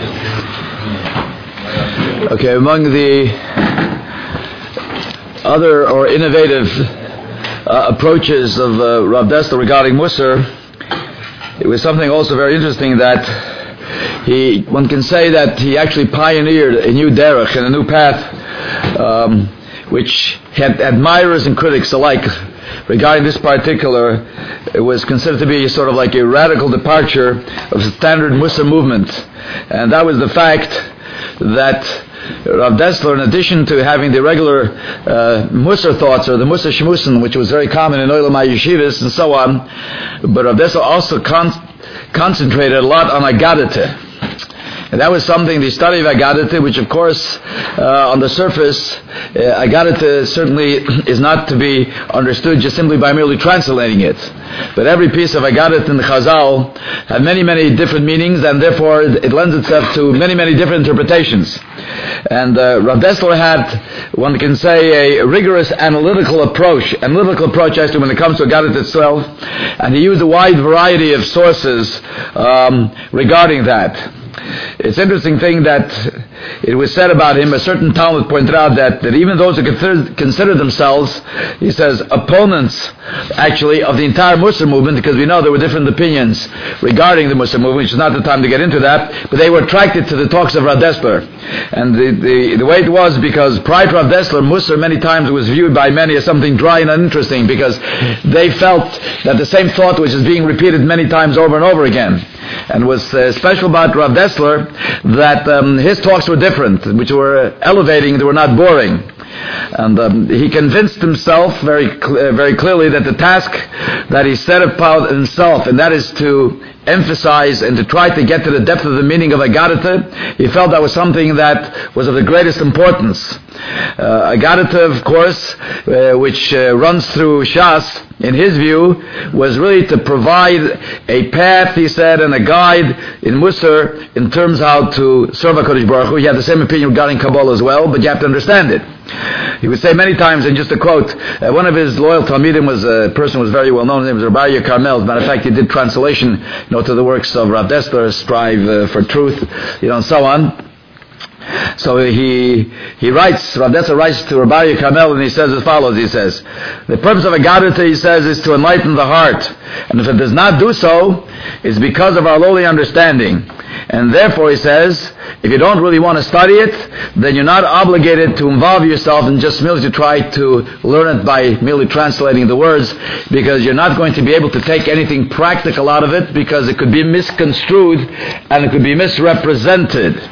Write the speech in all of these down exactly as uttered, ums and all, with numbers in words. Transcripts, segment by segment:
Okay, among the other or innovative uh, approaches of uh, Rav Dessler regarding Musar, it was something also very interesting that he, one can say that he actually pioneered a new derech and a new path, um, which had admirers and critics alike. Regarding this particular, it was considered to be sort of like a radical departure of the standard Musar movement, and that was the fact that Rav Dessler, in addition to having the regular uh, Musar thoughts or the Musar Shmusen, which was very common in Olam HaYeshivas and so on, but Rav Dessler also con- concentrated a lot on Agadite. And that was something, the study of Agadite, which of course, uh, on the surface, uh, Agadite certainly is not to be understood just simply by merely translating it. But every piece of Agadite in the Chazal had many, many different meanings, and therefore it lends itself to many, many different interpretations. And uh, Rav Dessler had, one can say, a rigorous analytical approach, analytical approach as to when it comes to Agadite itself, and he used a wide variety of sources um, regarding that. It's an interesting thing that it was said about him, a certain Talmud pointed out that, that even those who consider, consider themselves, he says, opponents actually of the entire Musar movement, because we know there were different opinions regarding the Musar movement, which is not the time to get into that, but they were attracted to the talks of Rav Dessler. And the, the, the way it was, because prior to Rav Dessler, Musar many times was viewed by many as something dry and uninteresting, because they felt that the same thought was just being repeated many times over and over again. And was uh, special about Rav Dessler that um, his talks were different, which were elevating, they were not boring. And um, he convinced himself very cl- uh, very clearly that the task that he set upon himself, and that is to emphasize and to try to get to the depth of the meaning of Agadite, he felt that was something that was of the greatest importance. Uh, Agadite, of course, uh, which uh, runs through Shas, in his view, was really to provide a path, he said, and a guide in Musar in terms of how to serve HaKadosh Baruch Hu. He had the same opinion regarding Kabbalah as well, but you have to understand it. He would say many times, and just a quote, uh, one of his loyal Talmidim was a person who was very well known, his name was Rabbi Aryeh Carmel. As a matter of fact, he did translation, you know, to the works of Rav Dessler, Strive uh, for Truth, you know, and so on. So he he writes, Rav Dessler writes to Rabbi Aryeh Carmel, and he says as follows, he says, the purpose of Agadite, he says, is to enlighten the heart. And if it does not do so, it's because of our lowly understanding. And therefore, he says, if you don't really want to study it, then you're not obligated to involve yourself in just merely to try to learn it by merely translating the words, because you're not going to be able to take anything practical out of it, because it could be misconstrued and it could be misrepresented.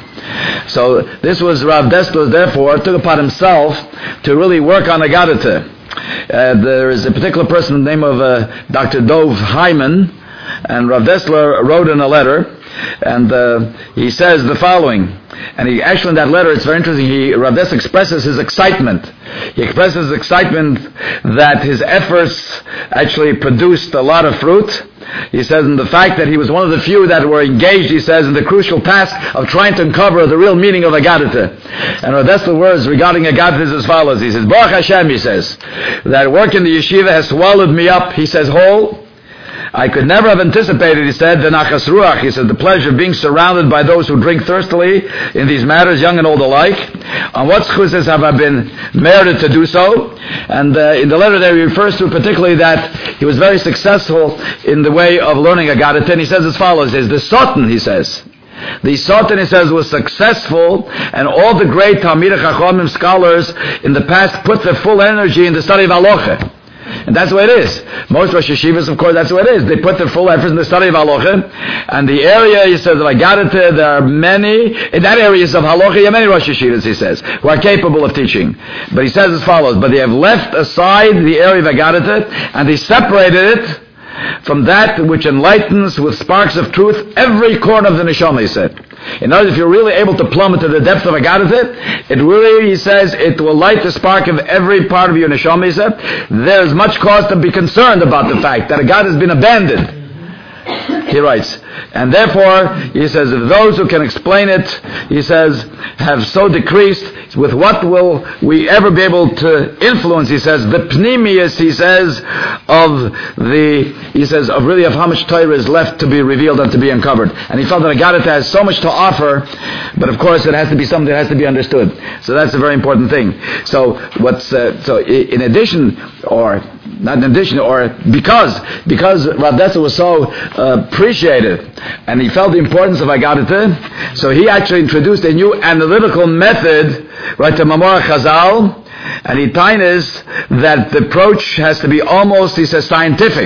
So this was Rav Dessler, therefore, took upon himself to really work on Agadite. Uh, there is a particular person, the name of uh, Doctor Dov Hyman, and Rav Dessler wrote in a letter, and uh, he says the following, and he actually in that letter, it's very interesting, he, Rav Dessler expresses his excitement. He expresses his excitement that his efforts actually produced a lot of fruit. He says, in the fact that he was one of the few that were engaged, he says, in the crucial task of trying to uncover the real meaning of Agadite. And Rav Dessler's words regarding Agadite is as follows. He says, Baruch Hashem, he says, that work in the yeshiva has swallowed me up, he says, whole. I could never have anticipated, he said, the nachas ruach, he said, the pleasure of being surrounded by those who drink thirstily in these matters, young and old alike. On what schuzes have I been merited to do so? And uh, in the letter there, he refers to particularly that he was very successful in the way of learning Agadite. And he says as follows, he says, the Sotan, he says, the Sotan, he says, was successful, and all the great Talmidei Chachamim scholars in the past put their full energy in the study of Halacha. And that's the way it is. Most Rosh Yeshivas, of course, that's the way it is. They put their full efforts in the study of Halacha. And the area, he says, of Agadite, there are many, in that area of Halacha, there are many Rosh Yeshivas, he says, who are capable of teaching. But he says as follows, but they have left aside the area of Agadite, and they separated it from that which enlightens with sparks of truth every corner of the neshama, he said. In other words, if you're really able to plumb into the depth of Agadite, it really, he says, it will light the spark of every part of your neshama, he said. There's much cause to be concerned about the fact that Agadite has been abandoned. he writes, and therefore, he says, if those who can explain it, he says, have so decreased, with what will we ever be able to influence, he says, the pnimius, he says, of the, he says, of really of how much Torah is left to be revealed and to be uncovered. And he felt that Agadah has so much to offer, but of course it has to be something that has to be understood. So that's a very important thing. So what's, uh, so in addition, or not in addition, or because, because Rav Dessler was so uh, appreciated, and he felt the importance of Agadah, so he actually introduced a new analytical method, right, to Mamor Chazal, and he tines that the approach has to be almost, he says, scientific.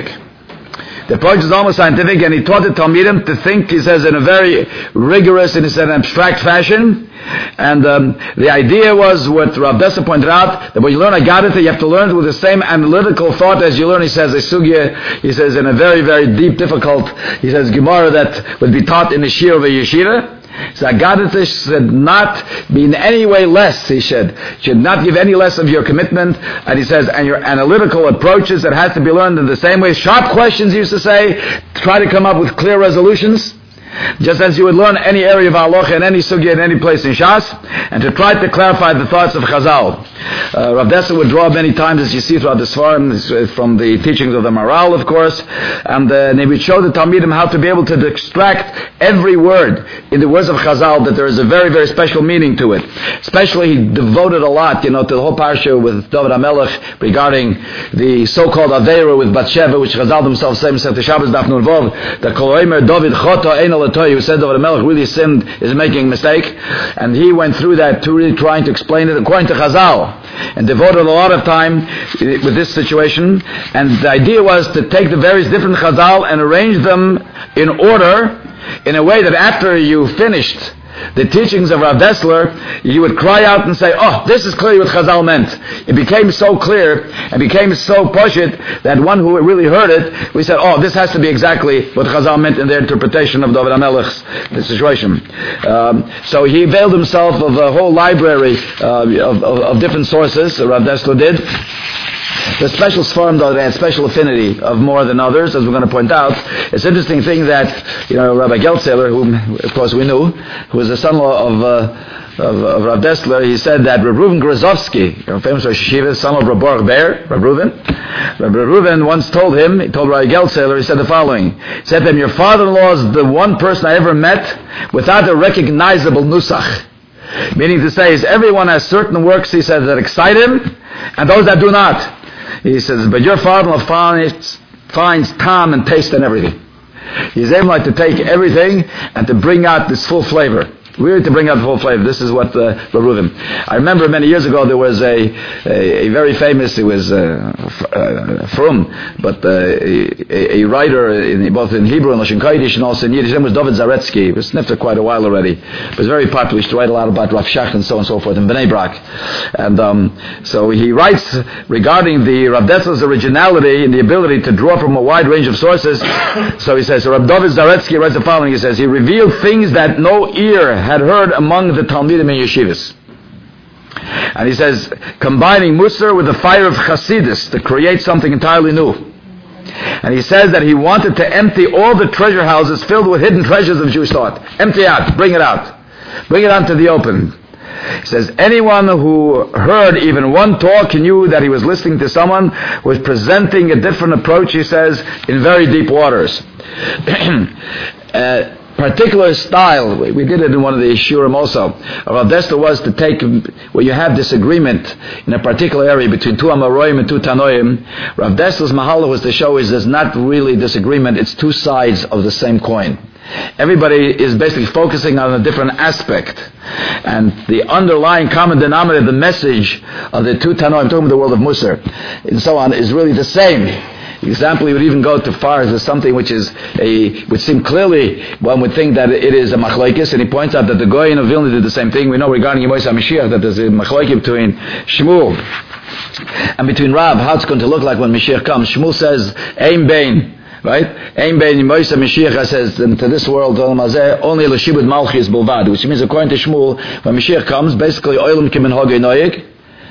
The approach is almost scientific, and he taught the Talmidim to think, he says, in a very rigorous, in an abstract fashion. And um, the idea was, what Rav Dessler pointed out, that when you learn Agadah, you have to learn it with the same analytical thought as you learn, he says, a sugya, he says, in a very, very deep, difficult, he says, Gemara that would be taught in the shir of a yeshiva. So Agadah should not be in any way less, he said. Should not give any less of your commitment. And he says, and your analytical approaches that has to be learned in the same way. Sharp questions, he used to say. Try to come up with clear resolutions. Just as you would learn any area of halacha in any sugya in any place in Shas, and to try to clarify the thoughts of Chazal. Uh, Rav Dessler would draw many times, as you see throughout the Sfarim, from the teachings of the Maral, of course, and, uh, and he would show the Talmidim how to be able to extract every word in the words of Chazal, that there is a very, very special meaning to it. Especially, he devoted a lot, you know, to the whole parsha with David HaMelech regarding the so-called Aveira with Bathsheba, which Chazal themselves say, Masechet Shabbos Daf Nun Vav, the Kol Omer David Chota Ein who said that the Melech really sinned, is making a mistake, and he went through that to really trying to explain it according to Chazal, and devoted a lot of time with this situation. And the idea was to take the various different Chazal and arrange them in order, in a way that after you finished the teachings of Rav Dessler, you would cry out and say, oh, this is clearly what Chazal meant. It became so clear and became so poshut that one who really heard it, we said, oh, this has to be exactly what Chazal meant in their interpretation of David HaMelech's situation. Um, so he availed himself of a whole library uh, of, of, of different sources, Rav Dessler did. The special Sfarim, though, they had special affinity of more than others, as we're going to point out. It's an interesting thing that, you know, Rabbi Geltzeler, whom, of course, we knew, who was the son-in-law of, uh, of, of Rav Dessler, he said that Reb Reuven Grozovsky, you know, famous Rosh Yeshiva, son of Reb Baruch Ber, Reb Reuven, Reb Reuven once told him, he told Rabbi Geltzeler, he said the following, he said to him, your father-in-law is the one person I ever met without a recognizable nusach. Meaning to say, is everyone has certain works, he says, that excite him, and those that do not. He says, but your father-in-law finds, finds time and taste in everything. He's able like, to take everything and to bring out this full flavor. Really to bring out the full flavor. This is what uh, Reuven. I remember many years ago there was a a, a very famous, it was uh, uh, Frum, but uh, a, a writer in, both in Hebrew and Lashon Kodesh and also in Yiddish. His name was David Zaretsky. He was sniffed for quite a while already. He was very popular. He used to write a lot about Rav Shach and so on and so forth in Bnei Brak. And um, so he writes regarding the Rav Dessler's originality and the ability to draw from a wide range of sources. So he says, so Rav David Zaretsky writes the following. He says, he revealed things that no ear had heard among the Talmidim and Yeshivas. And he says, combining Musar with the fire of Chasidus to create something entirely new. And he says that he wanted to empty all the treasure houses filled with hidden treasures of Jewish thought. Empty out, bring it out. Bring it out to the open. He says, anyone who heard even one talk knew that he was listening to someone who was presenting a different approach, he says, in very deep waters. uh, particular style, we did it in one of the Shurim also, Rav Dessler was to take, where you have disagreement in a particular area between two Amoraim and two Tanoim, Rav Dessler's Mahala was to show is there's not really disagreement, it's two sides of the same coin. Everybody is basically focusing on a different aspect. And the underlying common denominator, the message of the two Tanoim, talking about the world of Musar, and so on, is really the same. The example, he would even go to far as something which is a, would seem clearly, one would think that it is a machlokes, and he points out that the Goyen of Vilna did the same thing. We know regarding Yemos HaMashiach that there's a machlokes between Shmuel and between Rav, how it's going to look like when Mashiach comes. Shmuel says, Ein Bein. Right? Ein Bein Yemos HaMashiach says, and to this world, only L'shibud Malchis Bulvad, which means according to Shmuel, when Mashiach comes, basically, Oilam Kimin Hogei Noyeg,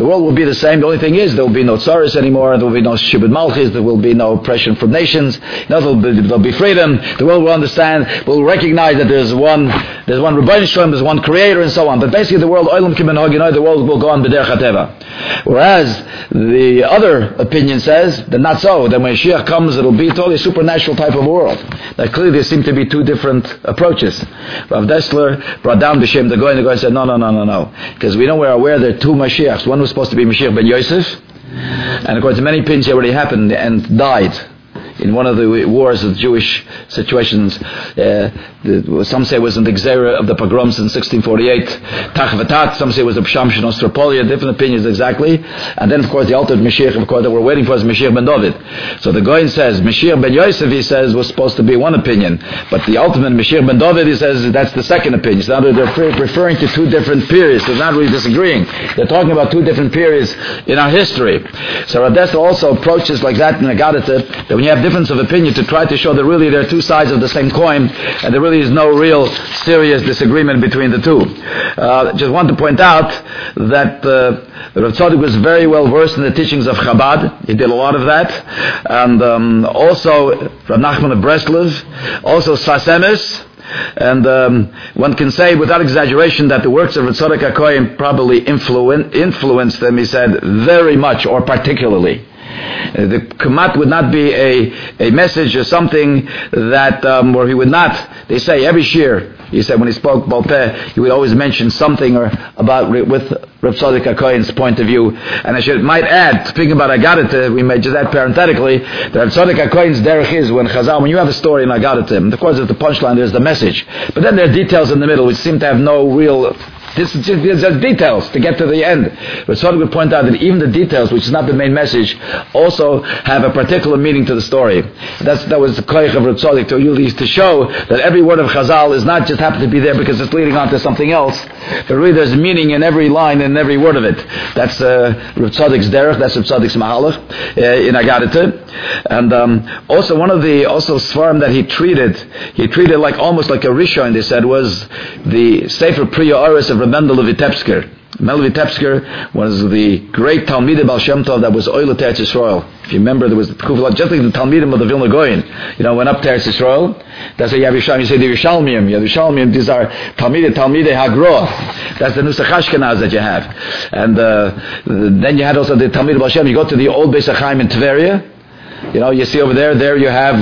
The world will be the same. The only thing is there will be no tsaris anymore. There will be no shibud malchis. There will be no oppression from nations. No, there will be, there will be freedom. The world will understand, will recognize that there's one, there's one Rebbeinu Shalom, there's one Creator, and so on. But basically, the world, olam kiben haginoi, the world will go on b'derech hateva. Whereas the other opinion says that not so. That when Mashiach comes, it'll be totally a supernatural type of world. That clearly there seem to be two different approaches. Rav Dessler brought down B'Shem the Goy, and the Goy said, no, no, no, no, no. Because we know we're aware there are two Mashiachs. One was supposed to be Mashiach ben Yosef, and according to many opinions, he already happened and died in one of the wars of Jewish situations. Uh, the, some say it was in the Gzera of the pogroms in sixteen forty-eight. Tach v'tat, some say it was the Psham Shen Ostropolia, different opinions exactly. And then, of course, the ultimate Mashiach, of course, that we're waiting for is Mashiach ben David. So the Goyen says, Mashiach ben Yosef, he says, was supposed to be one opinion. But the ultimate Mashiach ben David, he says, that's the second opinion. So now they're referring to two different periods. They're not really disagreeing. They're talking about two different periods in our history. So Rav Dessler also approaches like that in Agadata, that when you have difference of opinion, to try to show that really there are two sides of the same coin, and there really is no real serious disagreement between the two. Uh, just want to point out that uh, Rav Tzadok was very well versed in the teachings of Chabad. He did a lot of that. And um, also Rav Nachman of Breslov, also Sfas Emes. And um, one can say without exaggeration that the works of Rav Tzadok HaKohen probably influ- influenced them, he said, very much or particularly. Uh, the Kamat would not be a, a message or something that um, where he would not, they say every year, he said when he spoke Balpeh, he would always mention something or about with Rav Tzadok HaKohen's point of view. And I should might add, speaking about Agadata, we may just add parenthetically, that Rav Tzadok HaKohen's derech is when Chazal, when you have a story in Agadata, of course at the punchline there's the message, but then there are details in the middle which seem to have no real. This is just details to get to the end. But Tzadok would point out that even the details, which is not the main message, also have a particular meaning to the story. That's, that was the koyach of Rav Tzadok to really to show that every word of Chazal is not just happen to be there because it's leading on to something else, but really there's meaning in every line and every word of it. That's uh, Rav Tzadok's derech. That's Rav Tzadok's mahalach uh, in Agadata. And um, also one of the also svarim that he treated, he treated like almost like a rishon. They said was the Sefer Priya Oris of Mendel of Vitebsker. Mendel of Vitebsker was the great Talmidei Baal Shem Tov that was oilet to Eretz Yisrael. If you remember, there was just like the Talmidim of the Vilna Goyen, you know, went up to Eretz Yisrael. That's a Yavishalmim. You say the Yerushalmim. Yerushalmim, these are Talmidei, Talmidei Hagroh. That's the Nusach Ashkenaz that you have. And uh, then you had also the Talmidei Baal Shem. You go to the old Beis HaChaim in Tveria. You know, you see over there, there you have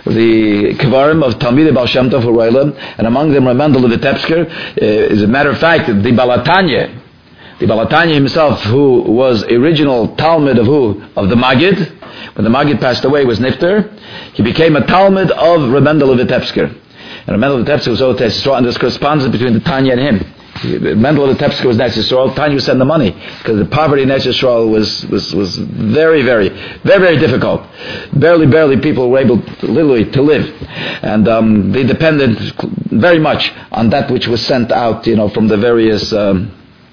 the Kvarim of Talmidei Baal Shem Tov Hurayla, and among them Mendel of Vitebsker. Uh, as a matter of fact, the Balatanya, the Balatanya himself, who was original Talmud of who? Of the Magid. When the Magid passed away, was Nifter. He became a Talmud of Reb Mendel of Vitebsker. And Reb Mendel of Vitebsker was Otes Yisrael, and there's correspondence between the Tanya and him. Mendel of Vitebsker was Netz Yisrael. Tanya would send the money because the poverty in Netz Yisrael was, was, was very, very, very, very difficult. Barely, barely people were able to, literally to live. And um, they depended very much on that which was sent out, you know, from the various um,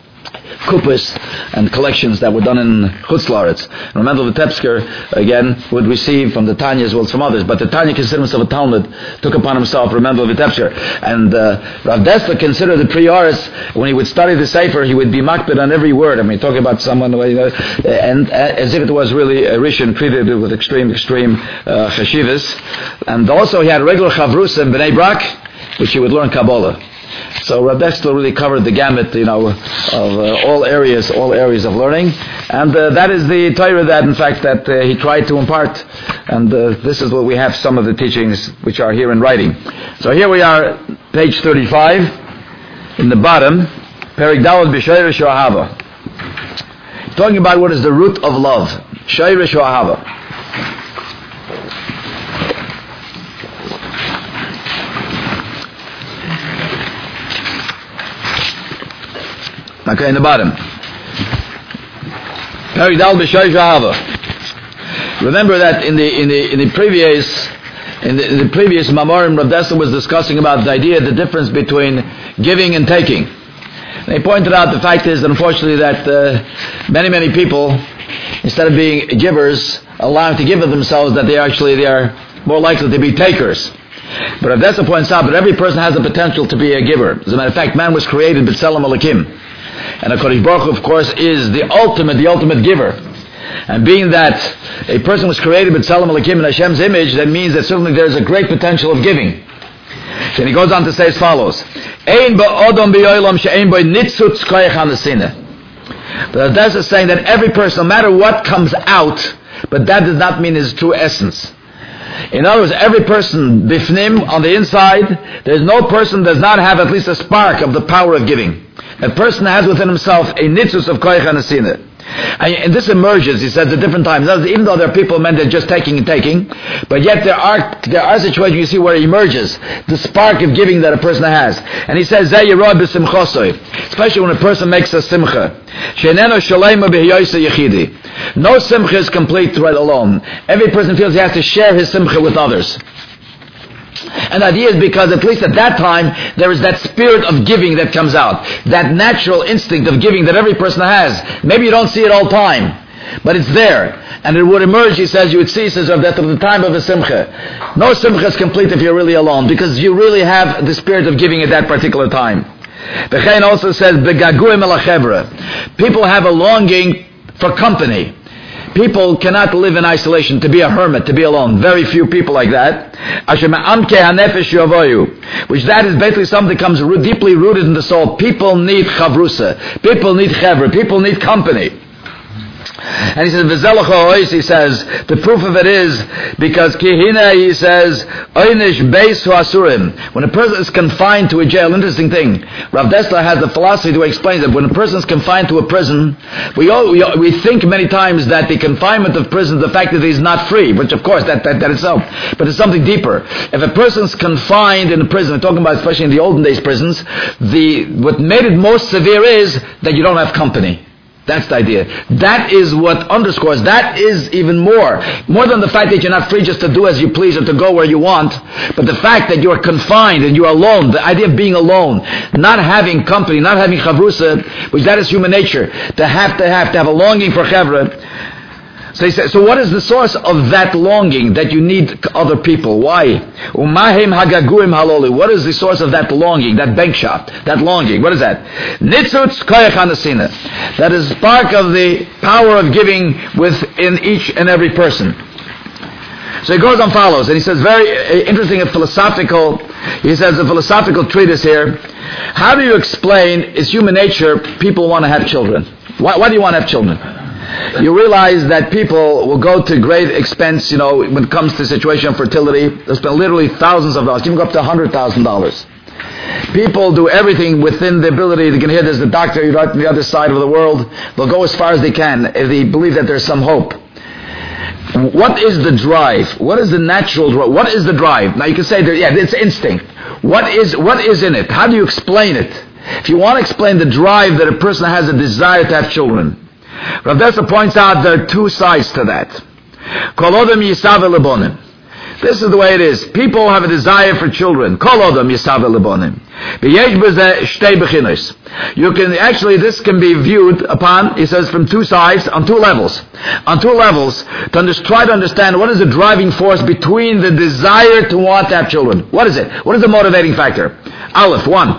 kupas and collections that were done in Chutz La'aretz. And Mendel Vitebsker, again, would receive from the Tanya as well as from others. But the Tanya considered himself a Talmud, took upon himself Mendel Vitebsker. And uh, Rav Dessler considered the Prioris, when he would study the Sefer, he would be makbid on every word. I mean, talking about someone, you know, and uh, as if it was really a Rishon, treated with extreme, extreme uh, chashivas. And also he had regular chavrus in Bnei Brak, which he would learn Kabbalah. So Rav Dessler really covered the gamut, you know, of uh, all areas, all areas of learning, and uh, that is the Torah that, in fact, that uh, he tried to impart. And uh, this is what we have some of the teachings which are here in writing. So here we are, page thirty-five, in the bottom, Perek Daled B'Shoresh Ohava, talking about what is the root of love, Shoresh Ohava. Okay, in the bottom. Remember that in the in the in the previous in the, in the previous Mamorim, Rav Dessler was discussing about the idea, the difference between giving and taking. And he pointed out the fact is that unfortunately that uh, many many people, instead of being givers, allowing to give of themselves, that they actually they are more likely to be takers. But Rav Dessler points out that every person has the potential to be a giver. As a matter of fact, man was created b'tselem Elokim. And HaKadosh Baruch Hu, of course, is the ultimate, the ultimate giver. And being that a person was created with B'Tselem Elokim in Hashem's image, that means that certainly there is a great potential of giving. And he goes on to say as follows: Ein ba'odom b'yoylam she'ein b'y nitzutz koyach hanasinah. The Rav is saying that every person, no matter what comes out, but that does not mean his true essence. In other words, every person, bifnim, on the inside, there's no person does not have at least a spark of the power of giving. A person has within himself a nitzutz of koyach hanasinah. And this emerges, he says, at different times. Even though there are people meant they're just taking and taking, but yet there are there are situations you see where it emerges, the spark of giving that a person has. And he says, especially when a person makes a simcha. No simcha is complete right alone. Every person feels he has to share his simcha with others. And the idea is because at least at that time there is that spirit of giving that comes out, that natural instinct of giving that every person has. Maybe you don't see it all the time, but it's there, and it would emerge. He says you would see, says, that at the time of the simcha, no simcha is complete if you're really alone, because you really have the spirit of giving at that particular time. The Chaim also says begaguim el hachevra. People have a longing for company. People cannot live in isolation, to be a hermit, to be alone. Very few people like that. Which that is basically something that comes deeply rooted in the soul. People need chavrusa. People need chevra. People need company. And he says, he says, the proof of it is because kihina, he says, oynish beis hu asurim. When a person is confined to a jail, interesting thing. Rav Dessler has the philosophy to explain that when a person is confined to a prison, we, all, we we think many times that the confinement of prison is the fact that he's not free, which of course that that, that itself, but it's something deeper. If a person's confined in a prison, I'm talking about especially in the olden days prisons, the what made it most severe is that you don't have company. That's the idea. That is what underscores, that is even more. More than the fact that you're not free just to do as you please or to go where you want, but the fact that you're confined and you're alone, the idea of being alone, not having company, not having chavrusa, which that is human nature, to have to have, to have a longing for chavra. So he says, so what is the source of that longing that you need other people? Why? What is the source of that longing, that bank shot, that longing? What is that? Nitzutz koyach hanasina. That is spark of the power of giving within each and every person. So he goes on follows, and he says very interesting and philosophical, he says a philosophical treatise here. How do you explain, it's human nature, people want to have children. Why, why do you want to have children? You realize that people will go to great expense, you know, when it comes to the situation of fertility. They'll spend literally thousands of dollars, even go up to one hundred thousand dollars. People do everything within the ability. They can hear there's the doctor right on the other side of the world. They'll go as far as they can if they believe that there's some hope. What is the drive? What is the natural drive? What is the drive? Now you can say, that, yeah, it's instinct. What is, what is in it? How do you explain it? If you want to explain the drive that a person has a desire to have children, Rav Dessler points out there are two sides to that. Kol odom yisav lebonim. This is the way it is. People have a desire for children. Kol odom yisav lebonim. V'yesh b'zeh shtei bechinos. You can actually, this can be viewed upon, he says, from two sides, on two levels. On two levels, to under, try to understand what is the driving force between the desire to want to have children. What is it? What is the motivating factor? Aleph, one.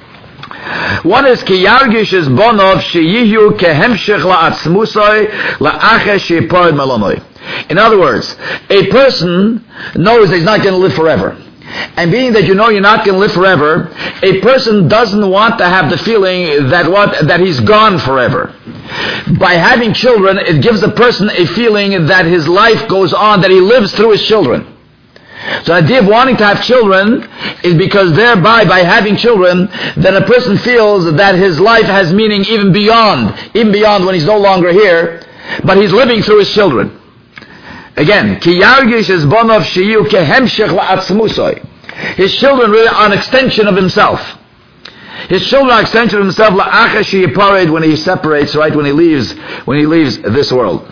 One is ki yargish es bonov sheyihu kehemshech la'atzmusoi la'achesh sheyipored melonoi. In other words, a person knows that he's not going to live forever. And being that you know you're not going to live forever, a person doesn't want to have the feeling that what that he's gone forever. By having children, it gives a person a feeling that his life goes on, that he lives through his children. So the idea of wanting to have children is because thereby, by having children, then a person feels that his life has meaning even beyond, even beyond when he's no longer here, but he's living through his children. Again, ki yargish es bonov sheyu kehemshech la'atzmusoi. His children really are an extension of himself. His children are an extension of himself la'achesh sheyipored, when he separates, right, when he leaves, when he leaves this world.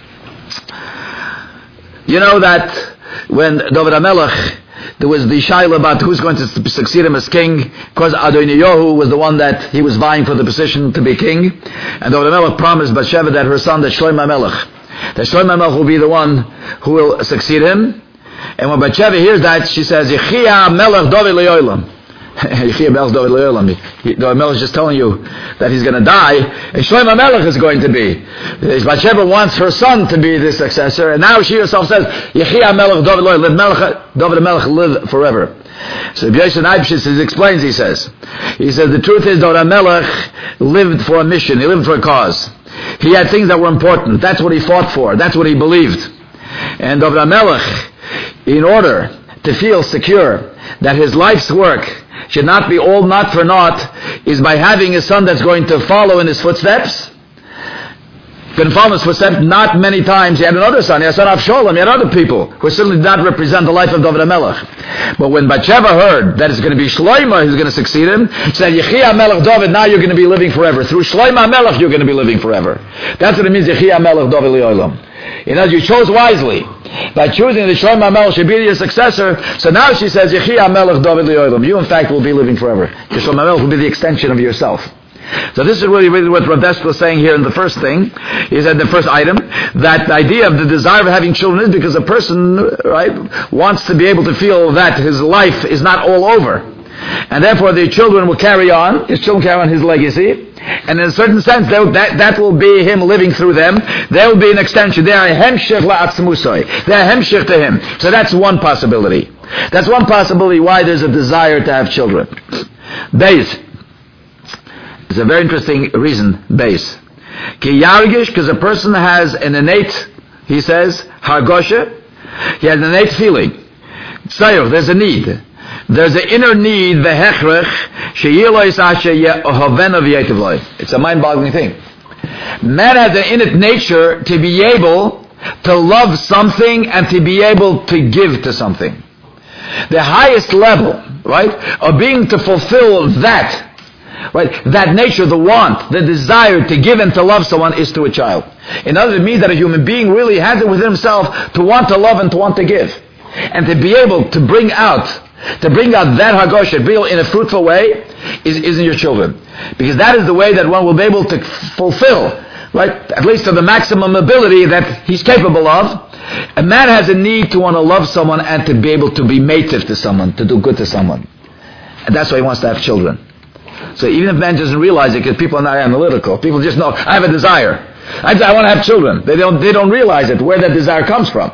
You know that when David HaMelech, there was the shaila about who's going to succeed him as king, because Adoniyahu was the one that he was vying for the position to be king, and David HaMelech promised Bathsheba that her son, that Shlomo HaMelech, that Shlomo HaMelech will be the one who will succeed him. And when Bathsheba hears that, she says, Yechia Melech David Le'olam. David Melech is just telling you that he's going to die, and Shlomo Melech is going to be. Bathsheba wants her son to be the successor, and now she herself says, Yechia Melech David Lo, let Melech, David Melech live forever. So Yosef Eibshitz explains, he says, he says, the truth is David Melech lived for a mission, he lived for a cause. He had things that were important, that's what he fought for, that's what he believed. And David Melech, in order to feel secure that his life's work should not be all not for naught, is by having a son that's going to follow in his footsteps. Going to follow in his footsteps. Not many times. He had another son. He had a son of Sholem. He had other people who certainly did not represent the life of David HaMelech. But when Bathsheba heard that it's going to be Shlomo who's going to succeed him, she said, Yechia Melech David, now you're going to be living forever. Through Shlomo Melech, you're going to be living forever. That's what it means, Yechia Melech David Li'olam. You know, you chose wisely by choosing that Shlomo Melech should be your successor. So now she says, Yechia Melech David Li'olam. You, in fact, will be living forever. Shlomo Melech will be the extension of yourself. So this is really, really what Rav Dessler was saying here in the first thing. He said the first item, that the idea of the desire of having children is because a person, right, wants to be able to feel that his life is not all over. And therefore the children will carry on, his children carry on his legacy. And in a certain sense, that, that will be him living through them. There will be an extension. They are hemshich la'atzmusoi. They are hemshich to him. So that's one possibility. That's one possibility why there's a desire to have children. Beis. It's a very interesting reason, Beis. Ki yargish, because a person has an innate, he says, hargosha, he has an innate feeling. Tzayur, there's a need. There's an inner need, the hechrech, sheyilois ashe yehovena v'yetivloi. It's a mind-boggling thing. Man has an innate nature to be able to love something and to be able to give to something. The highest level, right, of being to fulfill that, right, that nature, the want, the desire to give and to love someone is to a child. In other words, it means that a human being really has it within himself to want to love and to want to give. And to be able to bring out, to bring out that hagosha in a fruitful way is, is in your children. Because that is the way that one will be able to fulfill, right, at least to the maximum ability that he's capable of. A man has a need to want to love someone and to be able to be mative to someone, to do good to someone. And that's why he wants to have children. So even if man doesn't realize it, because people are not analytical, people just know, I have a desire. I, I want to have children. They don't, they don't realize it, where that desire comes from.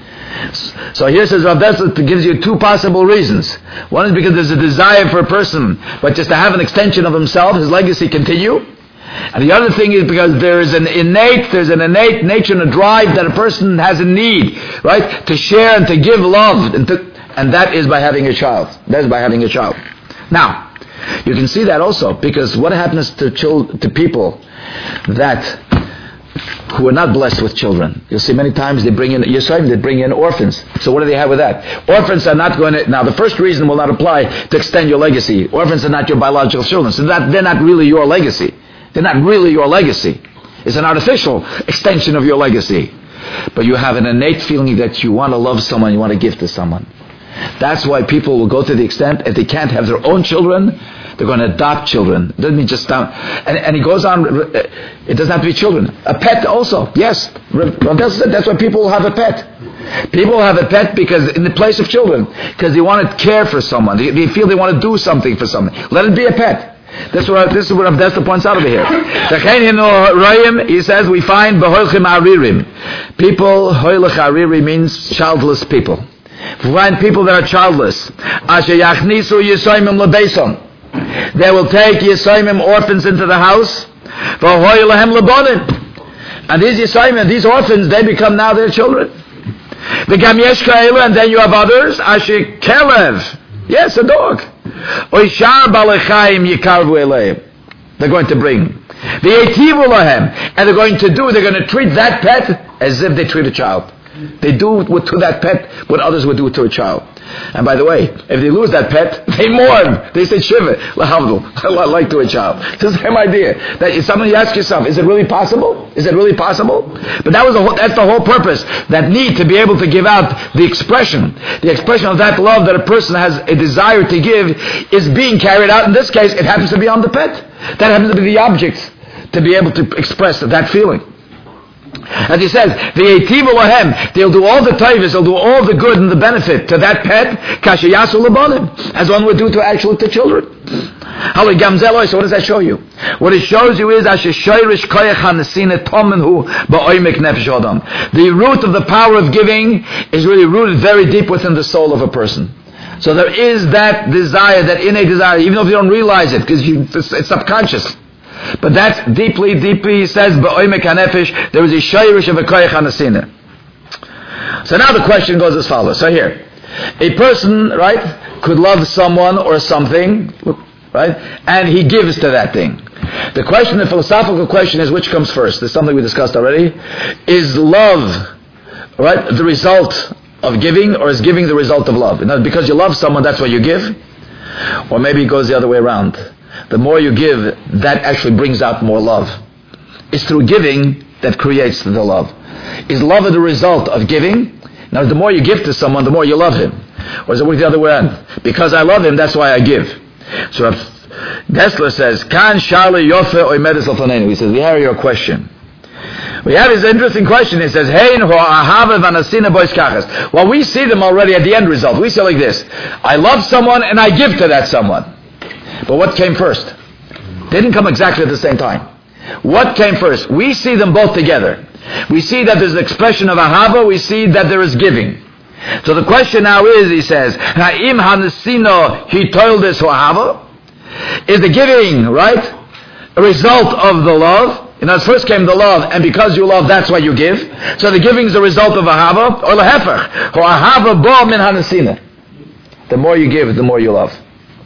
So here says Rav Dessler gives you two possible reasons. One is because there's a desire for a person, but just to have an extension of himself, his legacy continue. And the other thing is because there is an innate, there's an innate nature and a drive that a person has a need, right, to share and to give love, and, to, and that is by having a child. That is by having a child. Now, you can see that also, because what happens to children, to people that who are not blessed with children? You'll see many times they bring in Yisraelim, they bring in orphans. So what do they have with that? Orphans are not going to, now the first reason will not apply to extend your legacy. Orphans are not your biological children, so that they're not really your legacy. They're not really your legacy. It's an artificial extension of your legacy. But you have an innate feeling that you want to love someone, you want to give to someone. That's why people will go to the extent, if they can't have their own children, they're going to adopt children. It doesn't mean just down. And, and he goes on, it doesn't have to be children. A pet also, yes. That's why people have a pet. People have a pet because in the place of children, because they want to care for someone. They, they feel they want to do something for someone. Let it be a pet. That's what, this is what Rav Dessler points out over here. He says we find Behoilchim Aririm. People, Hoilach Ariri means childless people. We find people that are childless. Asher Yachnisu Yisoimim Lebesom. They will take Yisoimim orphans into the house. V'hoilahem Lebonim. And these Yisoimim, these orphans, they become now their children. V'gam Yesh Ka'elu, and then you have others. Asher Kelev. Yes, a dog. Oishar Balechaim Yikarvu Eleim. They're going to bring. V'yetivu Lahem. And they're going to do, they're going to treat that pet as if they treat a child. They do with, to that pet what others would do to a child. And by the way, if they lose that pet, they mourn. They say shiva, lahavdul, like to a child. It's the same idea. That somebody asks yourself, is it really possible? Is it really possible? But that was the whole, that's the whole purpose. That need to be able to give out the expression, the expression of that love that a person has a desire to give is being carried out. In this case, it happens to be on the pet. That happens to be the object to be able to express that feeling. As he says, V'yeitiv lohem, they'll do all the tayvus, they'll do all the good and the benefit to that pet, kasher yasu lebanim, as one would do to actually to children. So what does that show you? What it shows you is asher shoyrish koyach hanesina tomenhu ba'oimek nefesh adam. The root of the power of giving is really rooted very deep within the soul of a person. So there is that desire, that innate desire, even if you don't realize it, because it's, it's subconscious. But that's deeply, deeply, he says, ba'oimek hanefesh, there is a shoyrish of a koyach hanesina. So now the question goes as follows. So here, a person, right, could love someone or something, right, and he gives to that thing. The question, the philosophical question is, which comes first? There's something we discussed already. Is love, right, the result of giving, or is giving the result of love? Now, because you love someone, that's why you give? Or maybe it goes the other way around. The more you give, that actually brings out more love. It's through giving that creates the love. Is love the result of giving? Now, the more you give to someone, the more you love him. Or is it work the other way around? Because I love him, that's why I give. So if Dessler says, Kan Charlie Yofe Oimedes Lafonenu. He says, we have your question. We have his interesting question. He says, Hein ho ahava vanasina bois kachas. Well, we see them already at the end result. We say like this: I love someone and I give to that someone. But what came first? They didn't come exactly at the same time. What came first? We see them both together. We see that there's an expression of ahava. We see that there is giving. So the question now is, he says, Ha'im hanasino he toiled this ahava. Is the giving, right, a result of the love? You know, first came the love, and because you love, that's why you give. So the giving is a result of ahava, or lehefach, or ahava bo min hanasina. The more you give, the more you love.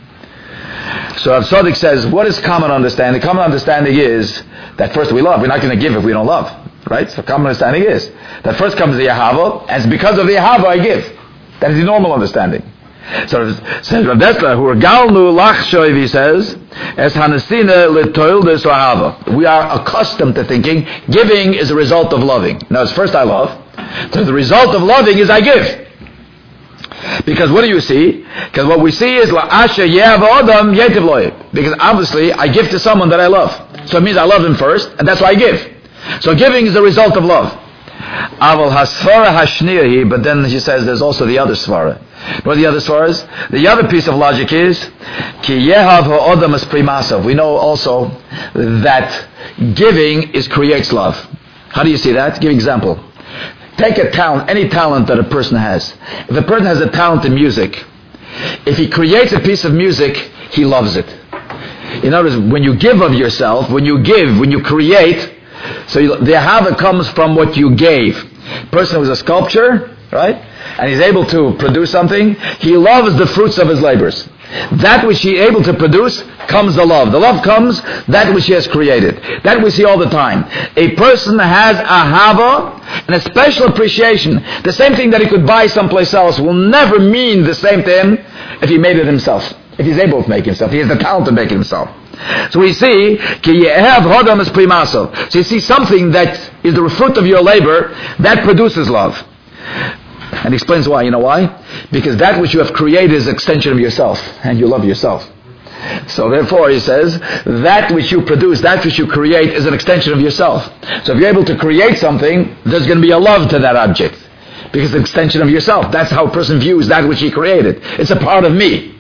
So Rav Tzadok says, what is common understanding? Common understanding is that first we love. We're not going to give if we don't love, right? So common understanding is that first comes the ahava, and it's because of the ahava I give. That is the normal understanding. So says Rav Dessler, who are galnu lachshoiv, he says, as hanasina letoil des ahava. We are accustomed to thinking giving is a result of loving. Now, it's first I love. So the result of loving is I give. Because what do you see? Because what we see is la'asha yehav adam yetiv loy. Because obviously I give to someone that I love. So it means I love him first, and that's why I give. So giving is a result of love. Aval hasvara hashniyahi, but then he says there's also the other svara. What are the other svaras? The other piece of logic is ki yehav ha'odam es primasav. We know also that giving is creates love. How do you see that? Give an example. Take a talent, any talent that a person has. If a person has a talent in music, if he creates a piece of music, he loves it. In other words, when you give of yourself, when you give, when you create, so you, the ahava comes from what you gave. A person who is a sculptor, right, and he's able to produce something, he loves the fruits of his labors. That which he is able to produce comes the love. The love comes that which he has created. That we see all the time. A person has ahava and a special appreciation. The same thing that he could buy someplace else will never mean the same to him if he made it himself. If he's able to make it himself. He has the talent to make it himself. So we see, ki yehav hodam es primaso. So you see something that is the fruit of your labor, that produces love. And he explains why. You know why? Because that which you have created is an extension of yourself, and you love yourself. So therefore, he says, that which you produce, that which you create is an extension of yourself. So if you're able to create something, there's going to be a love to that object. Because it's an extension of yourself. That's how a person views that which he created. It's a part of me.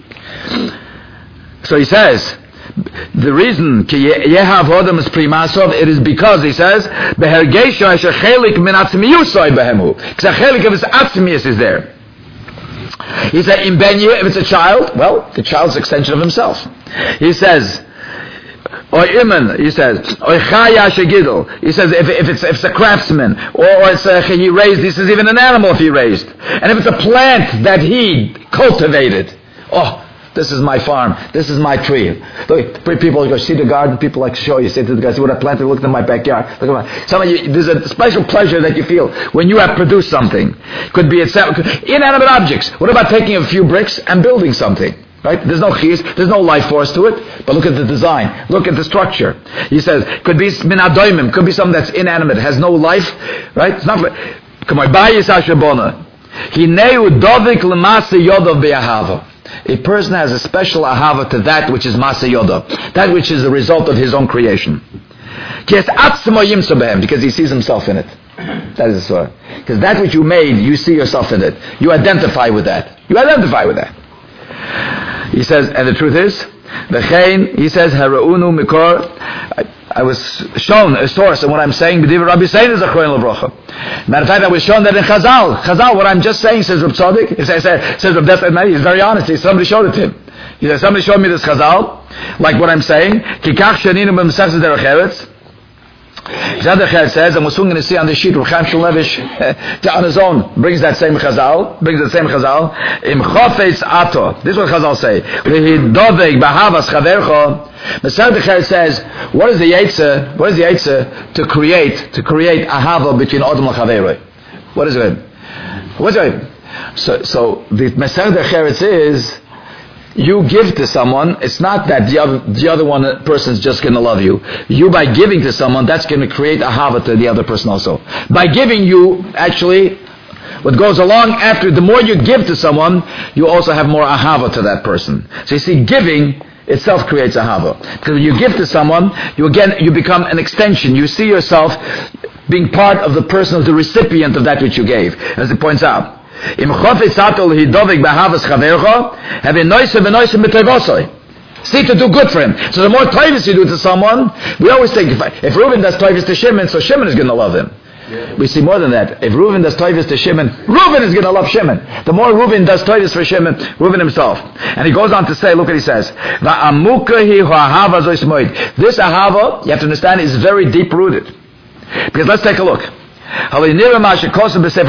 So he says, the reason ki yehav hodam es primasov, it is because, he says, behergesha asher chelik min atzmiyusoi behemu, because a chelik of his atzmiyus is there. He said, in benye, if it's a child, well, the child's extension of himself. He says, or iman, he says, or chaya shegidol, he says, if, if it's if it's a craftsman, or, or it's a, he raised, he says, even an animal if he raised, and if it's a plant that he cultivated, oh, this is my farm. This is my tree. Look, people go see the garden. People like to show you. Say to the guy, see what I planted. Look at my backyard. Look at my. Some of you, there's a special pleasure that you feel when you have produced something. Could be itself, inanimate objects. What about taking a few bricks and building something? Right? There's no chiyus, there's no life force to it. But look at the design. Look at the structure. He says, could be min adoimim. Could be something that's inanimate, has no life. Right? It's not. Come on, bayis hashabona. Hineu dovik lemase yodov be'ahava. A person has a special ahava to that which is masa yoda, that which is the result of his own creation. Because he sees himself in it. That is the Surah. Because that which you made, you see yourself in it. You identify with that. You identify with that. He says, and the truth is, V'chein, he says, Hara'unu mikor. I, I was shown a source in what I'm saying. B'div Rabbi Sein is a Chroin L'Brocha. Matter of fact, I was shown that in Chazal. Chazal, what I'm just saying, says Reb Tzadok. He says, says Reb Desai, he's very honest. He, somebody showed it to him. He said, somebody showed me this Chazal, like what I'm saying. Kikach sheninu b'mesachtes derech eretz. Zadachar says, and we're soon going to see on the sheet, Chaim Shulevich on his own brings that same Chazal, brings that same Chazal. Im chofetz ato. This is what Chazal say. Lehidoveg b'havas chavercho. Zadachar says, what is the Yetzer? What is the Yetzer to create? To create a hava between Adam and Chaveroi. What is it? What's it? So, so the Zadachar is, you give to someone, it's not that the other, the other one person's just going to love you. You, by giving to someone, that's going to create a hava to the other person also. By giving, you actually, what goes along after, the more you give to someone, you also have more ahava to that person. So you see, giving itself creates ahava. Because when you give to someone, you again, you become an extension. You see yourself being part of the person, of the recipient of that which you gave. As it points out. Im chofetz atol hidovek b'havas chavercho, have a noisem v'noisem b'toivosoi. See, to do good for him. So the more toivos you do to someone, we always think, if, if Reuben does toivos to Shimon, so Shimon is going to love him. Yeah. We see more than that. If Reuben does toivos to Shimon, Reuben is going to love Shimon. The more Reuben does toivos for Shimon, Reuben himself. And he goes on to say, look what he says. Va'amukahi ha'ahava zois moed. This ahava, you have to understand, is very deep rooted. Because let's take a look. Let's take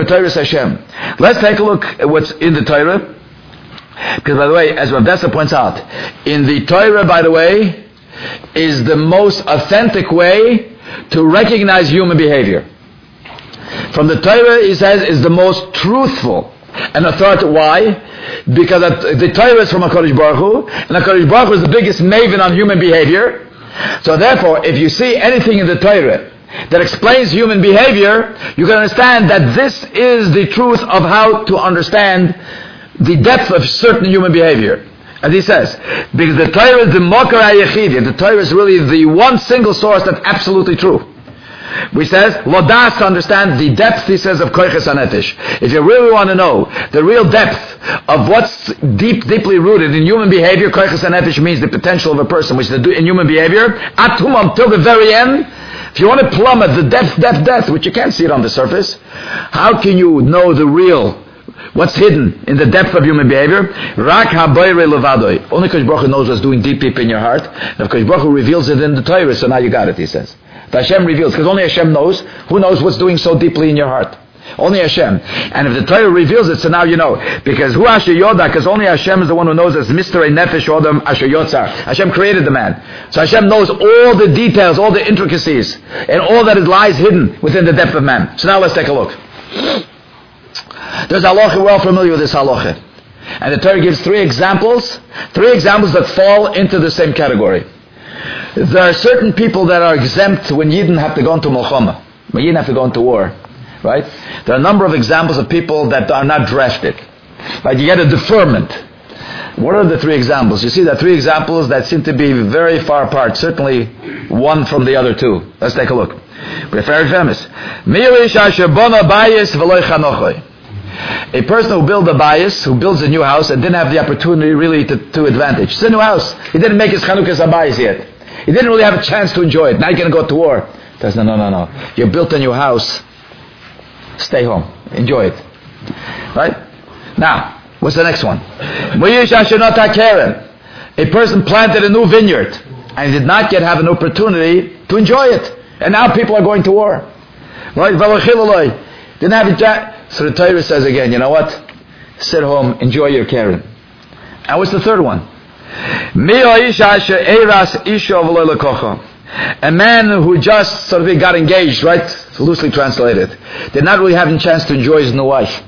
a look at what's in the Torah. Because, by the way, as Rav Dessa points out, in the Torah, by the way, is the most authentic way to recognize human behavior. From the Torah, he says, is the most truthful and authoritative. Why? Because the Torah is from HaKadosh Baruch Hu, and HaKadosh Baruch Hu is the biggest maven on human behavior. So therefore, if you see anything in the Torah that explains human behavior, you can understand that this is the truth of how to understand the depth of certain human behavior. As he says, because the Torah is the Mokar HaYechid, the Torah is really the one single source that's absolutely true. Which says, Lodas, to understand the depth, he says, of Koiches HaNefesh. If you really want to know the real depth of what's deep, deeply rooted in human behavior, Koiches HaNefesh means the potential of a person, which is in human behavior, atum till the very end. If you want to plummet the depth, depth, depth, which you can't see it on the surface, how can you know the real, what's hidden in the depth of human behavior? Rak habayre levadoi. Only Kosh Baruch Hu knows what's doing deep, deep in your heart. And if Kosh Baruch Hu reveals it in the Torah, so now you got it, he says. If Hashem reveals, because only Hashem knows, who knows what's doing so deeply in your heart? Only Hashem. And if the Torah reveals it, so now you know. Because who Asher Yoda, because only Hashem is the one who knows as Mister Nefesh Odom Asher Yotzar. Hashem created the man. So Hashem knows all the details, all the intricacies, and all that lies hidden within the depth of man. So now let's take a look. There's halacha, we're all familiar with this halacha. And the Torah gives three examples, three examples that fall into the same category. There are certain people that are exempt when Yidden have to go into Milchama, when Yidden have to go into war. Right? There are a number of examples of people that are not drafted. Right? You get a deferment. What are the three examples? You see, there are three examples that seem to be very far apart. Certainly one from the other two. Let's take a look. We're very famous. A person who built a bayis, who builds a new house and didn't have the opportunity really to, to advantage. It's a new house. He didn't make his Chanukas Habayis yet. He didn't really have a chance to enjoy it. Now you're going to go to war. He says, no, no, no, no. You built a new house. Stay home. Enjoy it. Right? Now, what's the next one? A person planted a new vineyard and did not yet have an opportunity to enjoy it. And now people are going to war. Right? Didn't have a So the Torah says again, you know what? Sit home, enjoy your Karen. And what's the third one? A man who just sort of got engaged, right? Loosely translated. Did not really have a chance to enjoy his new wife.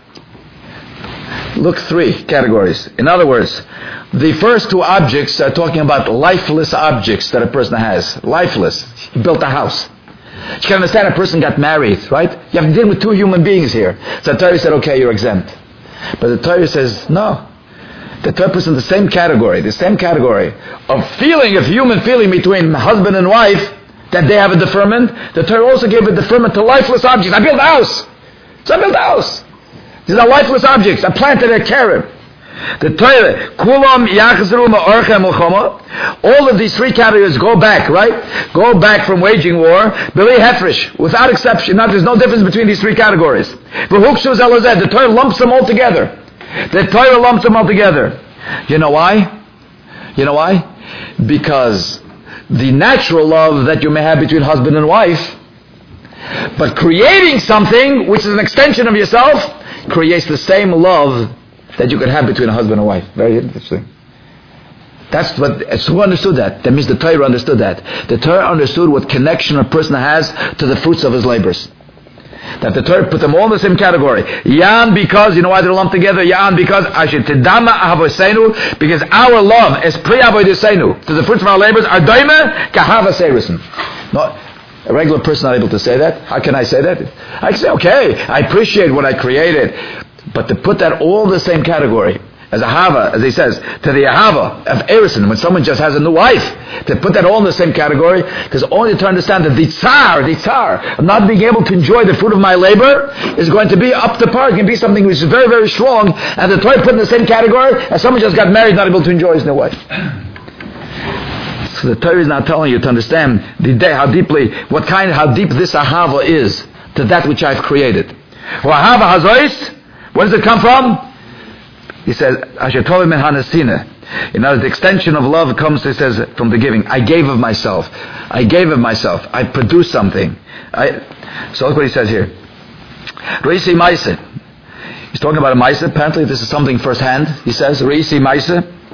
Look, three categories. In other words, the first two objects are talking about lifeless objects that a person has. Lifeless. He built a house. You can understand a person got married, right? You have to deal with two human beings here. So the Torah said, okay, you're exempt. But the Torah says, no. The Torah puts in the same category, the same category of feeling, of human feeling between husband and wife, that they have a deferment, the Torah also gave a deferment to lifeless objects. I built a house. So I built a house. These are lifeless objects. I planted a carrot. The Torah, kulam yachzru ma'orcha milchama. All of these three categories go back, right? Go back from waging war, b'li hefresh, without exception. Now, there's no difference between these three categories. V'hukshu zelazeh. The Torah lumps them all together. The Torah lumps them all together. You know why? You know why? Because the natural love that you may have between husband and wife, but creating something which is an extension of yourself, creates the same love that you could have between a husband and wife. Very interesting. That's what, so who understood that? That means the Torah understood that. The Torah understood what connection a person has to the fruits of his labors. That the Torah put them all in the same category. Yan, because, you know why they're lumped together? Yan, because, Ashitidama Ahavoseinu, because our love is Pri Avoseinu, to the fruits of our labors, are Doime Kahava Seirisen. No, a regular person not able to say that. How can I say that? I can say, okay, I appreciate what I created. But to put that all in the same category, as a hava, as he says, to the ahava of erison, when someone just has a new wife, to put that all in the same category, because only to understand that the tsar, the tsar, of not being able to enjoy the fruit of my labor, is going to be up to par, it can be something which is very, very strong, and the Torah put in the same category as someone just got married, not able to enjoy his new wife. So the Torah is now telling you to understand the day, how deeply, what kind, how deep this ahava is to that which I've created. Ahava hazois. Where does it come from? He says, Ashetovi min hanasina. You know, the extension of love comes, he says, from the giving. I gave of myself. I gave of myself. I produced something. I, so look what he says here. Reisi Maise. He's talking about a Maise. Apparently this is something firsthand. He says, Reisi Maise.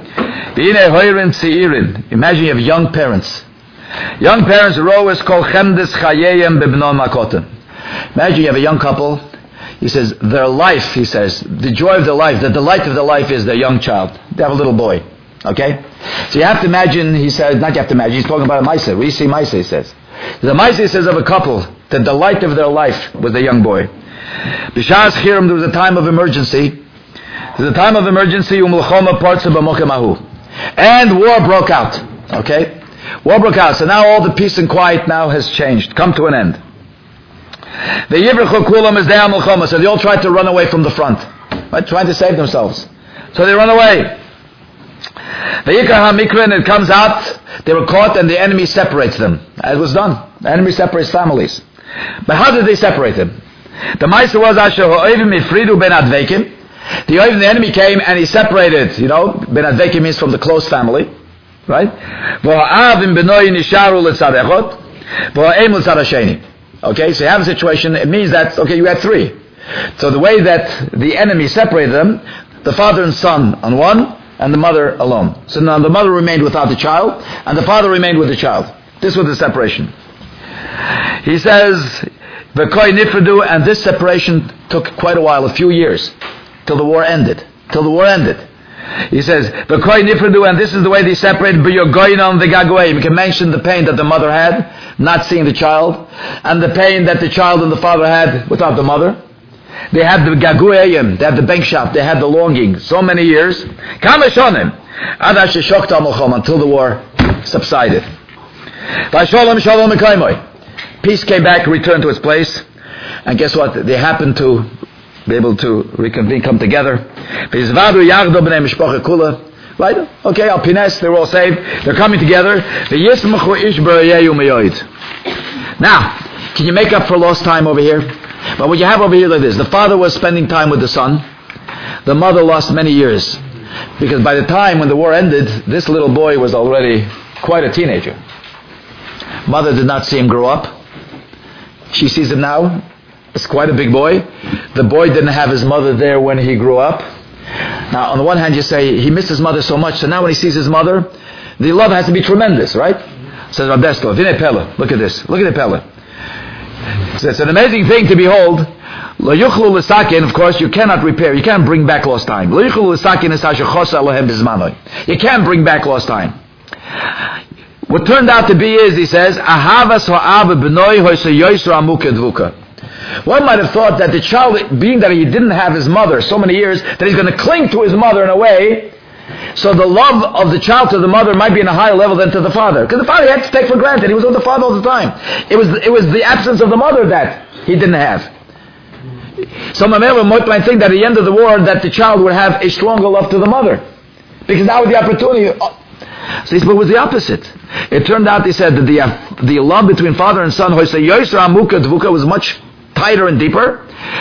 Imagine you have young parents. Young parents, Roes kol chemdes chayeyem bebnon makotem. Imagine you have a young couple. He says, their life, he says, the joy of their life, the delight of their life is their young child. They have a little boy. Okay? So you have to imagine, he said, not you have to imagine, he's talking about a Maisa. We see Maisa, he says. The Maisa says of a couple, the delight of their life was the young boy. B'shas Chirim, there was a time of emergency. There was a time of emergency, umulchoma parts of B'mokemahu. And war broke out. Okay? War broke out. So now all the peace and quiet now has changed, come to an end. The Yivrechu Kulam is there Mulchama, so they all tried to run away from the front, right? Trying to save themselves. So they run away. The Yikar HaMikra, and it comes out, they were caught and the enemy separates them. It was done. The enemy separates families. But how did they separate them? The Meister was Asher Ho'evim Ifridu Ben Advekim. The Oivim, the enemy came and he separated, you know, Ben Advekim means from the close family, right? V'ha'avim B'noi Nisharu L'tzadechot, V'ha'em L'tzadasheni. Okay, so you have a situation, it means that, okay, you had three. So the way that the enemy separated them, the father and son on one, and the mother alone. So now the mother remained without the child, and the father remained with the child. This was the separation. He says, V'koi nifredu, and this separation took quite a while, a few years, till the war ended. Till the war ended. He says, V'koi nifredu, and this is the way they separated, B'yogoyinam v'gagoyim. You can mention the pain that the mother had, not seeing the child, and the pain that the child and the father had without the mother. They had the gaguayim, they had the bank shop, they had the longing, so many years. Kamashonim, adash shokta mulchom, until the war subsided. V'sholom shalom mekaymoy. Peace came back, returned to its place, and guess what? They happened to be able to reconvene, come together. V'izvadu yagdo b'nei mishpacha kula. Right? Okay, Alpines, they're all saved. They're coming together. Now, can you make up for lost time over here? But what you have over here like this, the father was spending time with the son. The mother lost many years. Because by the time when the war ended, this little boy was already quite a teenager. Mother did not see him grow up. She sees him now. It's quite a big boy. The boy didn't have his mother there when he grew up. Now, on the one hand, you say, he missed his mother so much, so now when he sees his mother, the love has to be tremendous, right? Says Rav Dessler, Vine Pella, look at this, look at the Pella. So it's an amazing thing to behold. Lo yuchlu l'sakin, of course, you cannot repair, you can't bring back lost time. Lo yuchlu l'sakin is asher chosa Elohem bizmanoi. You can't bring back lost time. What turned out to be is, he says, ahavas ha'av b'noi hoyse yoyser amuke dvuka. One might have thought that the child, being that he didn't have his mother so many years, that he's going to cling to his mother in a way So the love of the child to the mother might be in a higher level than to the father. Because the father he had to take for granted. He was with the father all the time. It was, it was the absence of the mother that he didn't have. So Mamela might think that at the end of the war that the child would have a stronger love to the mother. Because now with the opportunity... So he spoke was the opposite. It turned out, he said, that the, uh, the love between father and son was much tighter and deeper.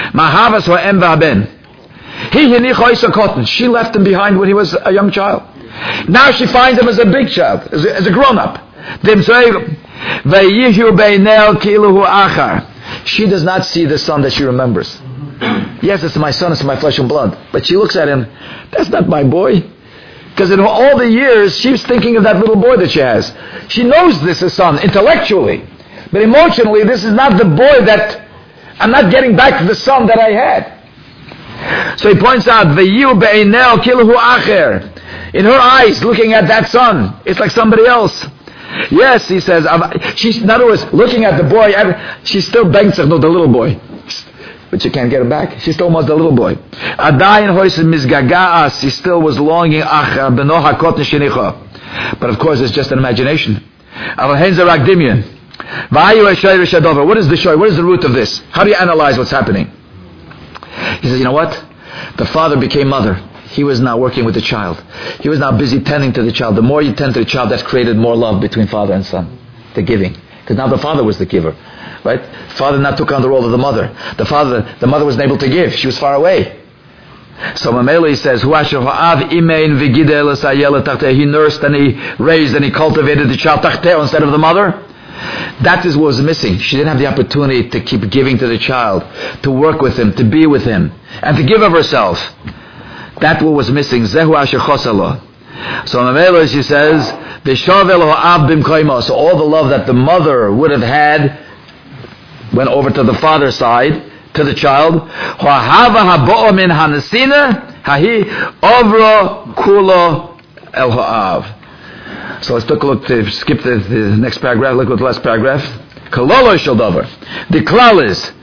She left him behind when he was a young child. Now she finds him as a big child, as a, as a grown-up. She does not see the son that she remembers. Yes, it's my son, it's my flesh and blood. But she looks at him, that's not my boy. Because in all the years, she's thinking of that little boy that she has. She knows this is son, intellectually. But emotionally, this is not the boy that, I'm not getting back to the son that I had. So he points out, in her eyes, looking at that son, it's like somebody else. Yes, he says, she's, in other words, looking at the boy, she's still begging to know the little boy. But you can't get him back. She still wants the little boy. He still was longing. But of course, it's just an imagination. What is the shoy? What is the root of this? How do you analyze what's happening? He says, you know what? The father became mother. He was now working with the child. He was now busy tending to the child. The more you tend to the child, that's created more love between father and son. The giving. Because now the father was the giver. Right? Father now took on the role of the mother. The father, the mother wasn't able to give. She was far away. So Mamela says, he nursed and he raised and he cultivated the child instead of the mother. That is what was missing. She didn't have the opportunity to keep giving to the child, to work with him, to be with him, and to give of herself. That's what was missing. So Mamela, she says, so all the love that the mother would have had went over to the father's side, to the child. So let's take a look, to skip the, the next paragraph, look at the last paragraph. The klal is,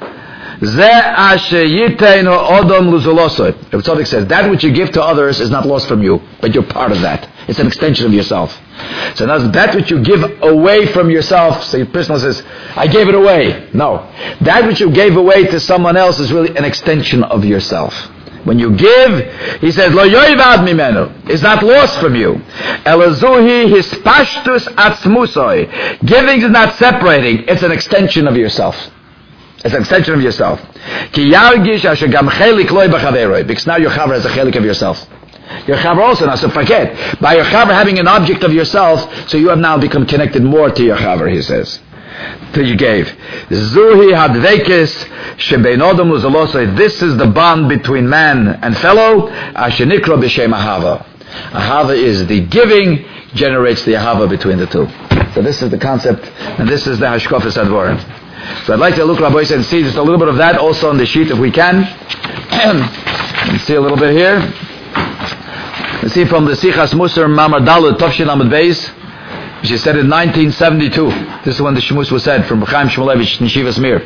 if something says, that which you give to others is not lost from you, but you're part of that. It's an extension of yourself. So now that which you give away from yourself, so your person says, I gave it away. No. That which you gave away to someone else is really an extension of yourself. When you give, he says, Lo yoivad mimenu, is not lost from you. Elazuhi hispashtus atzmusoi. Giving is not separating, it's an extension of yourself. It's an extension of yourself. Ki yargish asher gam chelik loy b'chaveroi, because now your chaver has a chelik of yourself. Your chaver also, now so forget, by your chaver having an object of yourself, so you have now become connected more to your chaver, he says. Till you gave. Zuhi hadvekes shebeinodam uzalosai. This is the bond between man and fellow. Ashenikra b'shem ahava. Ahava is the giving, generates the ahava between the two. So this is the concept, and this is the hashkafas advarim. So I'd like to look, Rabbi, and see just a little bit of that also on the sheet if we can. Let's see a little bit here. Let's see from the Sichas Musar Mamar Dalet Tafshin Amud Beis. She said in nineteen seventy-two. This is when the Shemus was said from Chaim Shmulevich Neshivas Mir.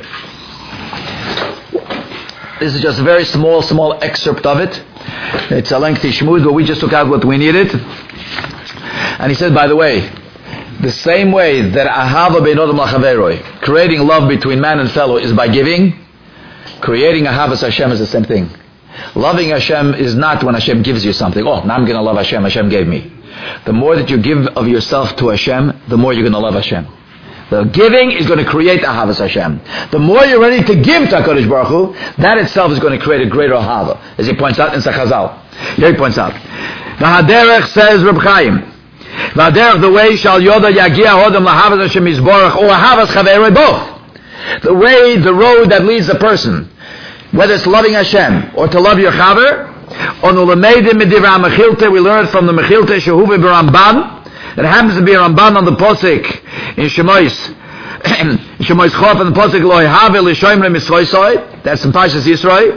This is just a very small, small excerpt of it. It's a lengthy Shemus, but we just took out what we needed. And he said, by the way, the same way that Ahava Beinodam Lachaveroi, creating love between man and fellow, is by giving, creating Ahavas Hashem is the same thing. Loving Hashem is not when Hashem gives you something. Oh, now I'm going to love Hashem. Hashem gave me. The more that you give of yourself to Hashem, the more you're going to love Hashem. The giving is going to create Ahavas Hashem. The more you're ready to give to HaKadosh Baruch Hu, that itself is going to create a greater Ahava. As he points out in Sachazal. Here he points out. V'haderech, says Reb Chaim, V'haderech, the way shall yoda yagia hodam lahavas Hashem yizborach, or Ahavas Chaverei, both. The way, the road that leads the person, whether it's loving Hashem or to love your Chaver, on Ulameidim Medivra Mechilta, we learned from the Mechilta Shehuvi B'Ramban. It happens to be a Ramban on the Posik in Shemois, in Shemois Chof, and the Posik Loi Have L'Shoimre Misroisoi. That's in Parshas Yisroi.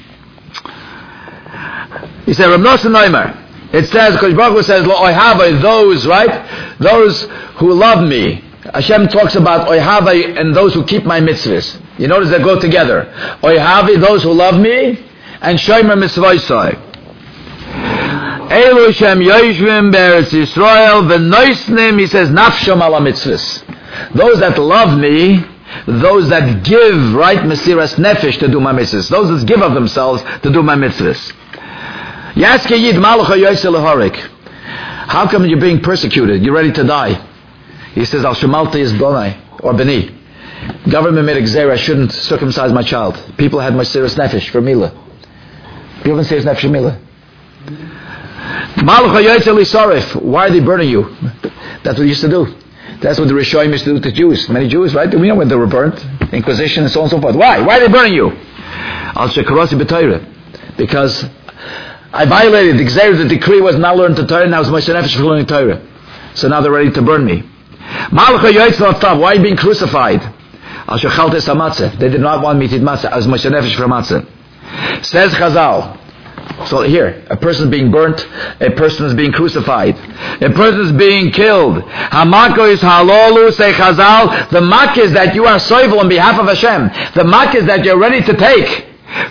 He said, Rav Nosson Noimer. It says, Kodesh Baruch Hu says, Loi Have, those, right? Those who love me. Hashem talks about Oi Have and those who keep my mitzvahs. You notice they go together. Oi Have, those who love me, and Shomer Misvoisoi. Elu Shem Yoshvim Be'eretz Yisrael V'noisnim, he says, Nafsham ala mitzvahs. Those that love me, those that give, right, Mesiras Nefesh to do my mitzvahs. Those that give of themselves to do my mitzvahs. Yaske Yid Malacha Yosel Lehorik. How come you're being persecuted? You're ready to die. He says, Al Shemalti is Bonai, or Beni. Government made a gzera, I shouldn't circumcise my child. People had Mesiras Nefesh for Mila. People have Mesiras Nefesh for Mila. Malacha Yosel Lisarif. Why are they burning you? That's what they used to do. That's what the Rishonim used to do to Jews. Many Jews, right? We know when they were burnt. Inquisition and so on and so forth. Why? Why are they burning you? Al Shekarasi B'Torah. Because I violated the Gzeir, the decree was not learned to Torah, now it's Moshe Nefesh for learning Torah. So now they're ready to burn me. Malacha Yoetzel Tav, why are you being crucified? Al Shechaltes HaMatzah. They did not want me to eat matzah. I was Moshe Nefesh for matzah. Says Chazal. So here, a person is being burnt, a person is being crucified, a person is being killed. Hamako is halolu, say Chazal. The mak is that you are soivel on behalf of Hashem. The mak is that you're ready to take.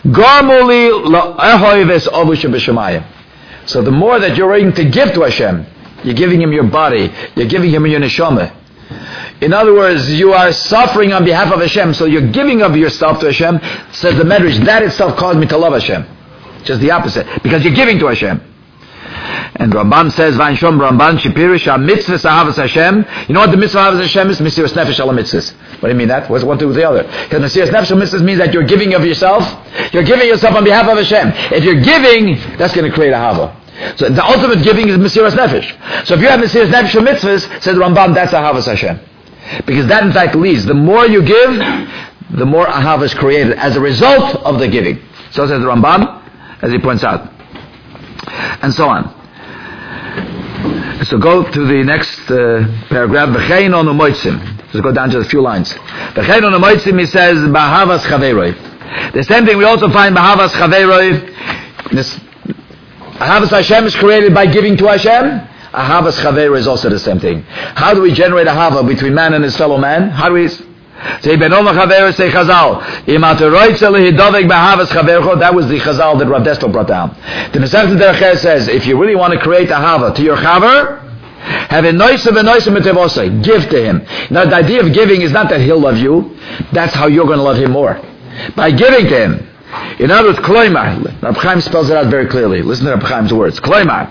So the more that you're ready to give to Hashem, you're giving Him your body, you're giving Him your neshama. In other words, you are suffering on behalf of Hashem, so you're giving of yourself to Hashem. Says the Medrash, that itself caused me to love Hashem. Just the opposite, because you're giving to Hashem. And Ramban says, Vainshom Ramban Shipirish mitzvah ahavas Hashem. You know what the mitzvah ahavas Hashem is? Mesiras Nefesh ala mitzvahs. What do you mean that? What's one to the other? Because Mesiras Nefesh ala mitzvahs means that you're giving of yourself. You're giving yourself on behalf of Hashem. If you're giving, that's going to create ahava. So the ultimate giving is Mesiras Nefesh. So if you have Mesiras Nefesh ala mitzvahs, says Ramban, that's ahavas Hashem. Because that in fact leads. The more you give, the more ahava is created as a result of the giving. So says the Ramban, as he points out. And so on. So go to the next uh, paragraph. V'chein onu moitzim. Just go down to a few lines. V'chein onu moitzim, he says, B'ahavas chaveroi. The same thing we also find B'ahavas chaveroi. This Ahavas Hashem is created by giving to Hashem. Ahavas chaveroi is also the same thing. How do we generate ahava between man and his fellow man? How do we... Say Ben Oma Chaver, say Chazal. That was the Chazal that Rav Destel brought down. The Masechet Derech says, if you really want to create ahava to your Chaver, have a noisa v'noisa mitevosai. Give to him. Now the idea of giving is not that he'll love you. That's how you're going to love him more. By giving to him. In other words, Kloimar. Reb Chaim spells it out very clearly. Listen to Reb Chaim's words. Kloimar.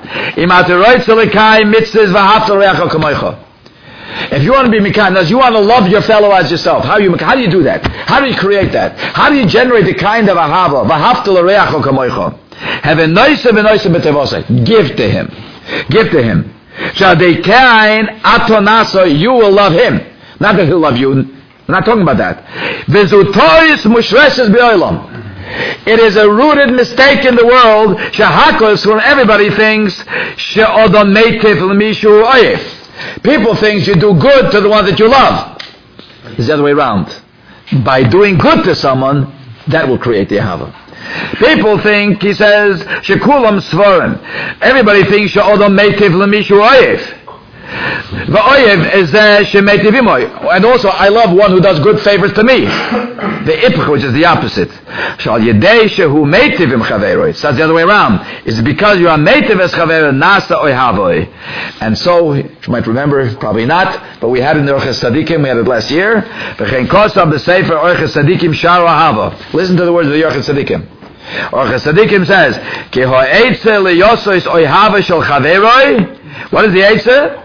If you want to be Mikanas, you want to love your fellow as yourself. How do you, how do you do that? How do you create that? How do you generate the kind of ahava? Have a noise of a noise of give to him. Give to him. You will love him. Not that he'll love you. I'm not talking about that. It is a rooted mistake in the world. When everybody thinks people think you do good to the one that you love. It's the other way around. By doing good to someone, that will create the ahava. People think, he says, shekulam svarim. Everybody thinks she'odom meitiv lemishu oyev. The oyev is shemeitiv imoy. And also, I love one who does good favors to me. The ipch, which is the opposite. Shal yedei shehu meitiv im chaveroi. It's the other way around. It's because you are meitiv es chaver nasa oyhavoi. And so, you might remember, probably not, but we had it in the Orches Tzadikim, we had it last year. V'chein kosav b'sefer Orches Tzadikim sharu ahava. Listen to the words of the Orches Tzadikim. Orches Tzadikim says, Ki ho'etze liyosois oyhava shel chaveroi. What is the eitzeh?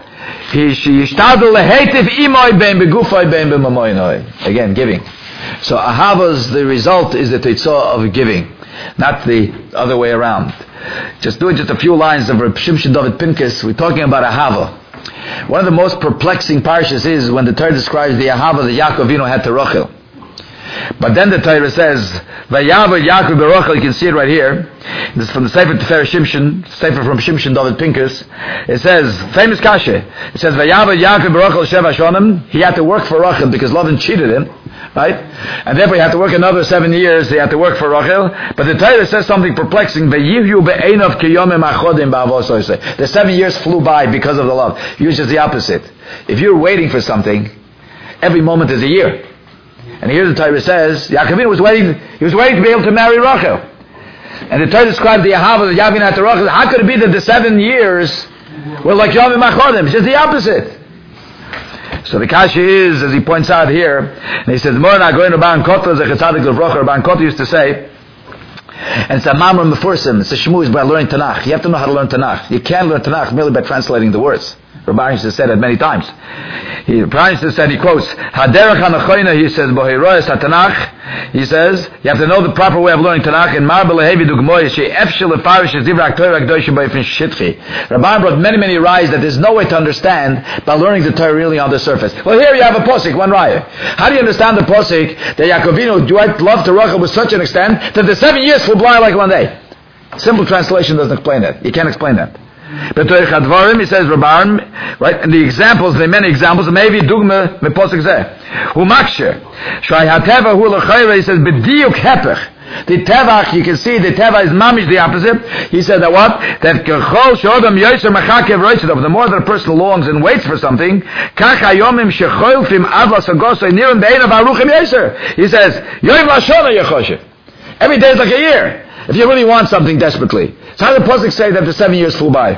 Again, giving. So ahava's, the result is the teitzah of giving, not the other way around. Just doing just a few lines of Reb Shimshon David Pincus, we're talking about ahava. One of the most perplexing parshas is when the Torah describes the ahava that Yaakov Avinu had to Rachel. But then the Torah says, Vayavar Yaakov Berochel, you can see it right here. This is from the Sefer Tefer Shimshon, Sefer from Shimshon David Pincus. It says, famous kasha. It says, Vayavar Yaakov Berochel Sheva Shonim. He had to work for Rachel because Lavan cheated him, right? And therefore he had to work another seven years. He had to work for Rachel. But the Torah says something perplexing. Vayivyu be'einav kiyomim achodim ba'avosoisei. The seven years flew by because of the love. Usually it's the opposite. If you're waiting for something, every moment is a year. And here the Torah says, Yaakov Avinu was waiting, he was waiting to be able to marry Rachel. And the Torah described the Ahava of Yavin HaTorah. How could it be that the seven years were like Yom HaChodim? It's just the opposite. So the kasha is, as he points out here, and he says, Mor na goyin Rabban Kotler, Zecher Tzadik Levrocha, Rabban Kotler used to say, and it's a mamre mefursim, it's a shmuz by learning Tanakh. You have to know how to learn Tanakh. You can't learn Tanakh merely by translating the words. Rabban used to say that many times. He, Rabban used to say, he quotes, Haderech HaNachoyna, he says, Bohiroyes HaTanakh, he says, you have to know the proper way of learning Tanakh, and Mar B'lehevi Dugmoy, She'efshel Lefarish, Zivrak Torah K'doshim B'efin Shitchi. Rabban brought many, many rayas that there's no way to understand by learning the Torah really on the surface. Well, here you have a posik, one raya. How do you understand the posik that Yaakovinu loved to Rachel with such an extent that the seven years flew by like one day? Simple translation doesn't explain that. You can't explain that. But he says, Rabban, right? And the examples, there are many examples. Maybe dugma meposik zeh. Hu maksher. Shai hateva hu lechayre. He says, b'diuk hepech. The tevach, you can see the teva is mamish the opposite. He said that what? That kechol shodam yoyser machakev roishdov. The more that a person longs and waits for something, kach hayomim shecholfim adla sagosay nirim be'enav aruchim yoyser. He says, yoyim lashona yechoshev. Every day is like a year. If you really want something desperately. So how does the Pasuk say that the seven years flew by?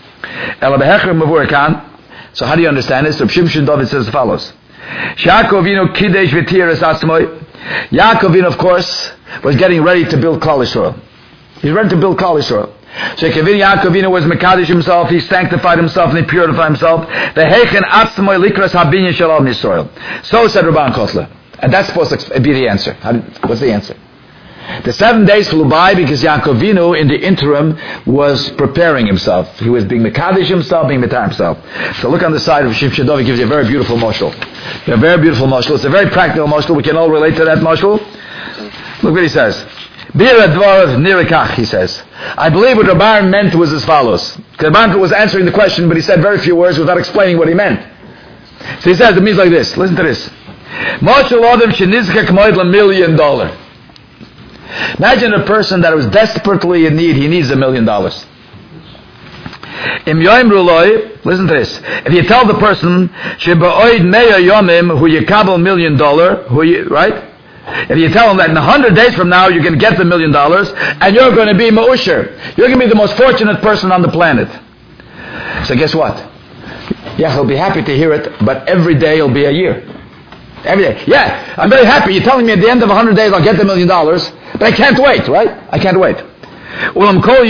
So how do you understand this? So Shimshon David says as follows. Yaakovinu kidesh v'tiras atzmoi. Yaakovinu, of course, was getting ready to build Klal Yisrael. He's ready to build Klal Yisrael. So Yaakovinu was mekadosh himself, he sanctified himself, and he purified himself. V'heichen atzmoi likras habinyan shalom Yisrael. So said Rabban Kotler. And that's supposed to be the answer. How did, what's the answer? The seven days flew by because Yaakovinu in the interim was preparing himself. He was being Mekadesh himself, being Metar himself. So look on the side of Shimshon David, gives you a very beautiful mashal. A very beautiful mashal. It's a very practical mashal. We can all relate to that mashal. Look what he says. Bir advarav nirikach, he says. I believe what Rabban meant was as follows. Rabban was answering the question, but he said very few words without explaining what he meant. So he says, it means like this. Listen to this. Mashal Adam shenizkek moed la million dollar. Imagine a person that was desperately in need. He needs a million dollars. Im yoim ruloi, listen to this. If you tell the person, sheba'oid meya yomim, who yekabel million dollar, who you, right? If you tell him that in a hundred days from now you're going to get the million dollars, and you're going to be ma'usher, you're going to be the most fortunate person on the planet. So guess what? Yeah, he'll be happy to hear it, but every day will be a year. Every day. Yeah, I'm very happy. You're telling me at the end of a hundred days I'll get the million dollars, but I can't wait, right? I can't wait. Why?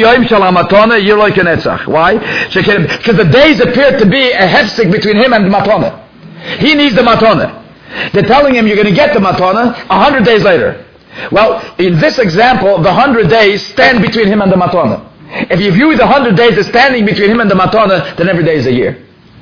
Because the days appear to be a hefsek between him and the matana. He needs the matana. They're telling him you're going to get the matana a hundred days later. Well, in this example, the hundred days stand between him and the matana. If you view the hundred days as standing between him and the matana, then every day is a year.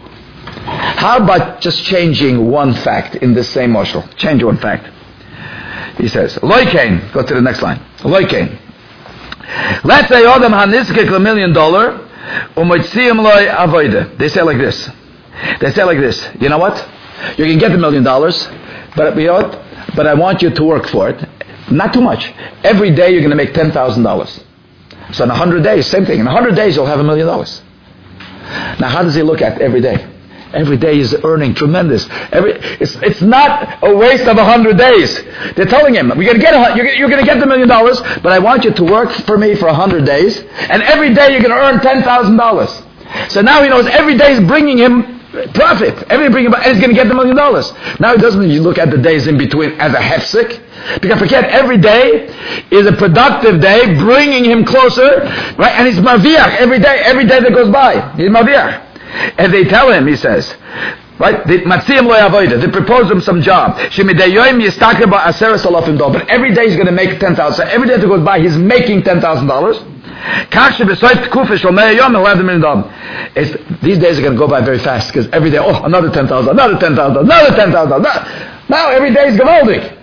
How about just changing one fact in this same moshel? Change one fact. He says, Loikain, go to the next line. Loikain. Let's say Adam hanizkik a million dollar, umoitziim loy avoida. They say like this. They say like this. You know what? You can get the million dollars, but you know what? But I want you to work for it. Not too much. Every day you're going to make ten thousand dollars. So in a hundred days, same thing. In a hundred days you'll have a million dollars. Now how does he look at every day? Every day is earning tremendous. Every it's it's not a waste of a hundred days. They're telling him, "We're going to get a, you're, you're going to get the million dollars, but I want you to work for me for a hundred days, and every day you're going to earn ten thousand dollars." So now he knows every day is bringing him profit. Every day bringing him, and he's going to get the million dollars. Now he doesn't look at the days in between as a hefsek, because forget every day is a productive day, bringing him closer, right? And he's maviach every day. Every day that goes by, he's maviach. And they tell him, he says, right? They matziyim lo yavoda. They propose him some job. Shemidayoyim yistaker ba aseres alafim dollars. But every day he's going to make ten thousand. So every day that goes by, he's making ten thousand dollars. Kach shebesoyt kufish lo meyayom he'll have the million dollars. These days are going to go by very fast because every day, oh, another ten thousand, another ten thousand, another ten thousand. Now every day is gewaldig.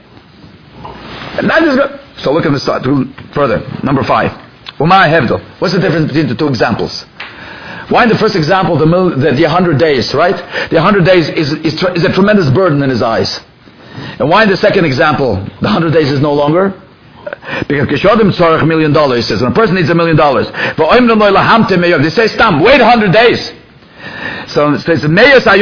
And that is good. So look at this further. Number five. Umay hevdel. What's the difference between the two examples? Why in the first example, the, mil, the, the hundred days, right? The hundred days is, is, is a tremendous burden in his eyes. And why in the second example, the hundred days is no longer? Because Kishodim tzorach a million dollars, he says. When a person needs a million dollars, they say, Stam, wait a hundred days. So it says,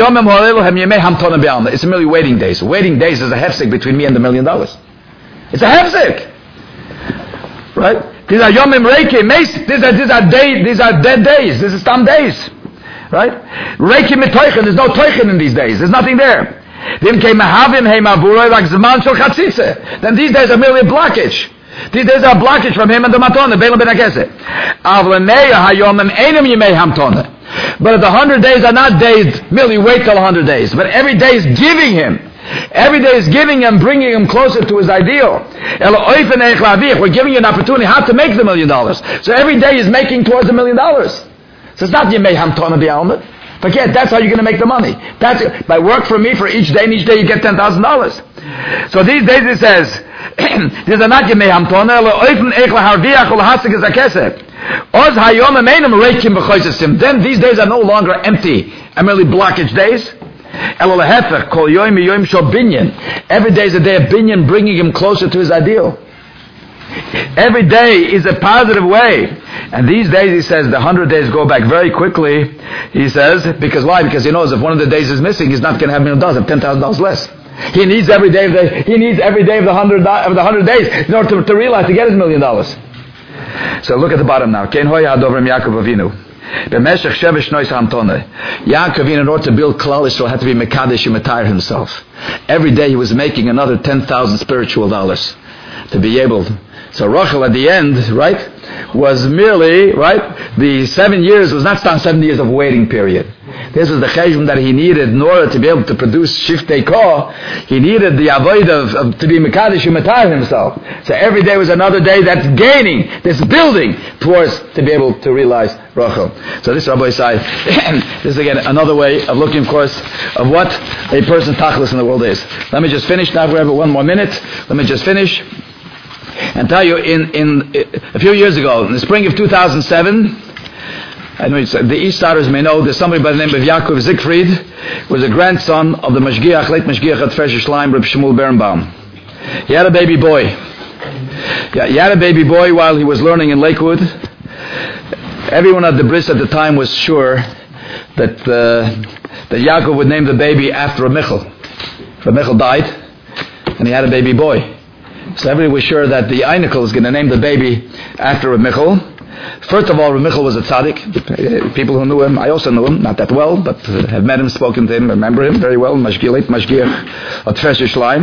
it's merely waiting days. Waiting days is a hefsek between me and the million dollars. It's a hefsek. Right? These are Yomim Reikim. These are, these are, day, these are dead days. This is some days. Right? Reikim Metoichen. There's no Toichen in these days. There's nothing there. Then came Mahavim Heimavuroi like Zman Shel Chatzitze. Then these days are merely a blockage. These days are a blockage from him and the Matone, Beilam Ben Akese. Avlemeya Hayomim Einem Yimei Hamtone. But the hundred days are not days, merely wait till a hundred days. But every day is giving him. Every day is giving him, bringing him closer to his ideal. We're giving you an opportunity how to make the million dollars. So every day is making towards a million dollars. So it's not Yimei Hamtone B'Almud. Forget, that's how you're going to make the money. That's by work for me for each day, and each day you get ten thousand dollars. So these days it says, these are not Yemei Hamtona, Oifen Eich Laharviach Ulahasik Zakeseh. Oz Hayom Emeinim Reikim B'Choisesim. Then these days are no longer empty and merely blockage days. Elolahefech Kol Yoim Yoim Shol Binyan. Every day is a day of Binyan, bringing him closer to his ideal. Every day is a positive way. And these days, he says, the hundred days go back very quickly. He says, because why? Because he knows if one of the days is missing, he's not going to have a million dollars, have ten thousand dollars less. He needs every day of the, he needs every day of the hundred, of the hundred days in order to, to realize to get his million dollars. So look at the bottom now. Ken hoya hadovrim Yaakov Avinu. B'meshech shevesh nois hamtone. Yaakov Avinu, in order to build Klal Yisrael, had to be mekadesh and retire himself. Every day he was making another ten thousand spiritual dollars to be able to. So Rachel at the end, right, was merely, right, the seven years was not seven years of waiting period. This was the cheshbon that he needed in order to be able to produce shiftei kor. He needed the avoid of, of to be mekadesh u'matar himself. So every day was another day that's gaining, that's building towards to be able to realize Rachel. So this Rabbi Isai, this is again another way of looking, of course, of what a person tachlis in the world is. Let me just finish now. We have one more minute. Let me just finish. And tell you, in, in a few years ago, in the spring of two thousand seven, I know the East Siders may know, there's somebody by the name of Yaakov Siegfried, was a grandson of the Mashgiach, late Mashgiach at Fesher Shleim, Reb Shmuel Berenbaum. He had a baby boy. Yeah, he had a baby boy while he was learning in Lakewood. Everyone at the bris at the time was sure that uh, that Yaakov would name the baby after Reb Michal. Reb Michal died, and he had a baby boy. So everybody was sure that the Einikel is going to name the baby after Reb Michal. First of all, Reb Michal was a tzaddik. People who knew him, I also knew him, not that well, but uh, have met him, spoken to him, remember him very well, Mashgiach, Mashgiach at Fesher Shleim.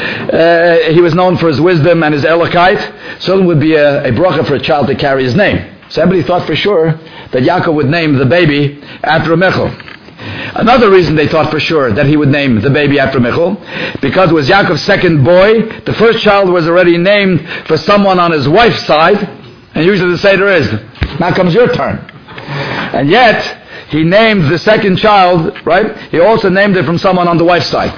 Uh, he was known for his wisdom and his elokite. So it would be a, a bracha for a child to carry his name. So everybody thought for sure that Yaakov would name the baby after Reb Michal. Another reason they thought for sure that he would name the baby after Michal, because it was Yaakov's second boy. The first child was already named for someone on his wife's side, and usually the Seder is, now comes your turn. And yet, he named the second child, right? He also named it from someone on the wife's side.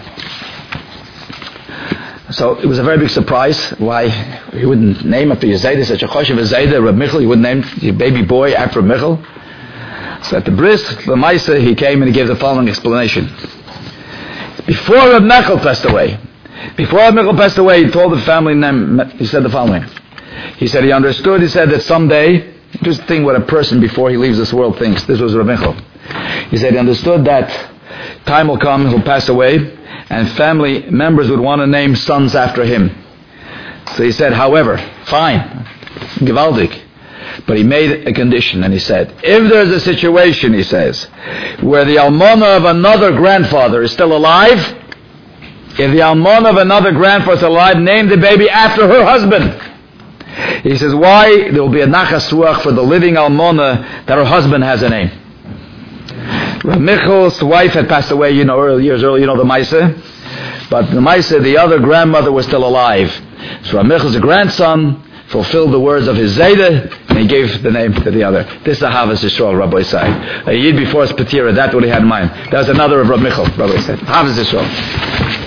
So it was a very big surprise why he wouldn't name after Yezaidah, such a choshev Yezaidah, Reb Michal, he wouldn't name your baby boy after Michal. So at the bris, the Maisa, he came and he gave the following explanation. Before Reb Michal passed away, before Reb Michal passed away, he told the family name, he said the following. He said he understood, he said that someday, just think what a person before he leaves this world thinks. This was Reb Michal. He said he understood that time will come, he'll pass away, and family members would want to name sons after him. So he said, however, fine, gewaldig. But he made a condition, and he said, if there's a situation, he says, where the almana of another grandfather is still alive, if the almana of another grandfather is alive, name the baby after her husband. He says, why? There will be a nachas ruach for the living almana that her husband has a name. Reb Michal's wife had passed away, you know, early years earlier, you know the Maisa. But the Maisa, the other grandmother was still alive. So Reb Michal's grandson fulfilled the words of his Zayda, and he gave the name to the other. This is the Havas Yisrael, Rabbi Isai. A Yid before his Patira, that's what he had in mind. That was another of Reb Michal, Rabbi Isai. Havas Yisrael.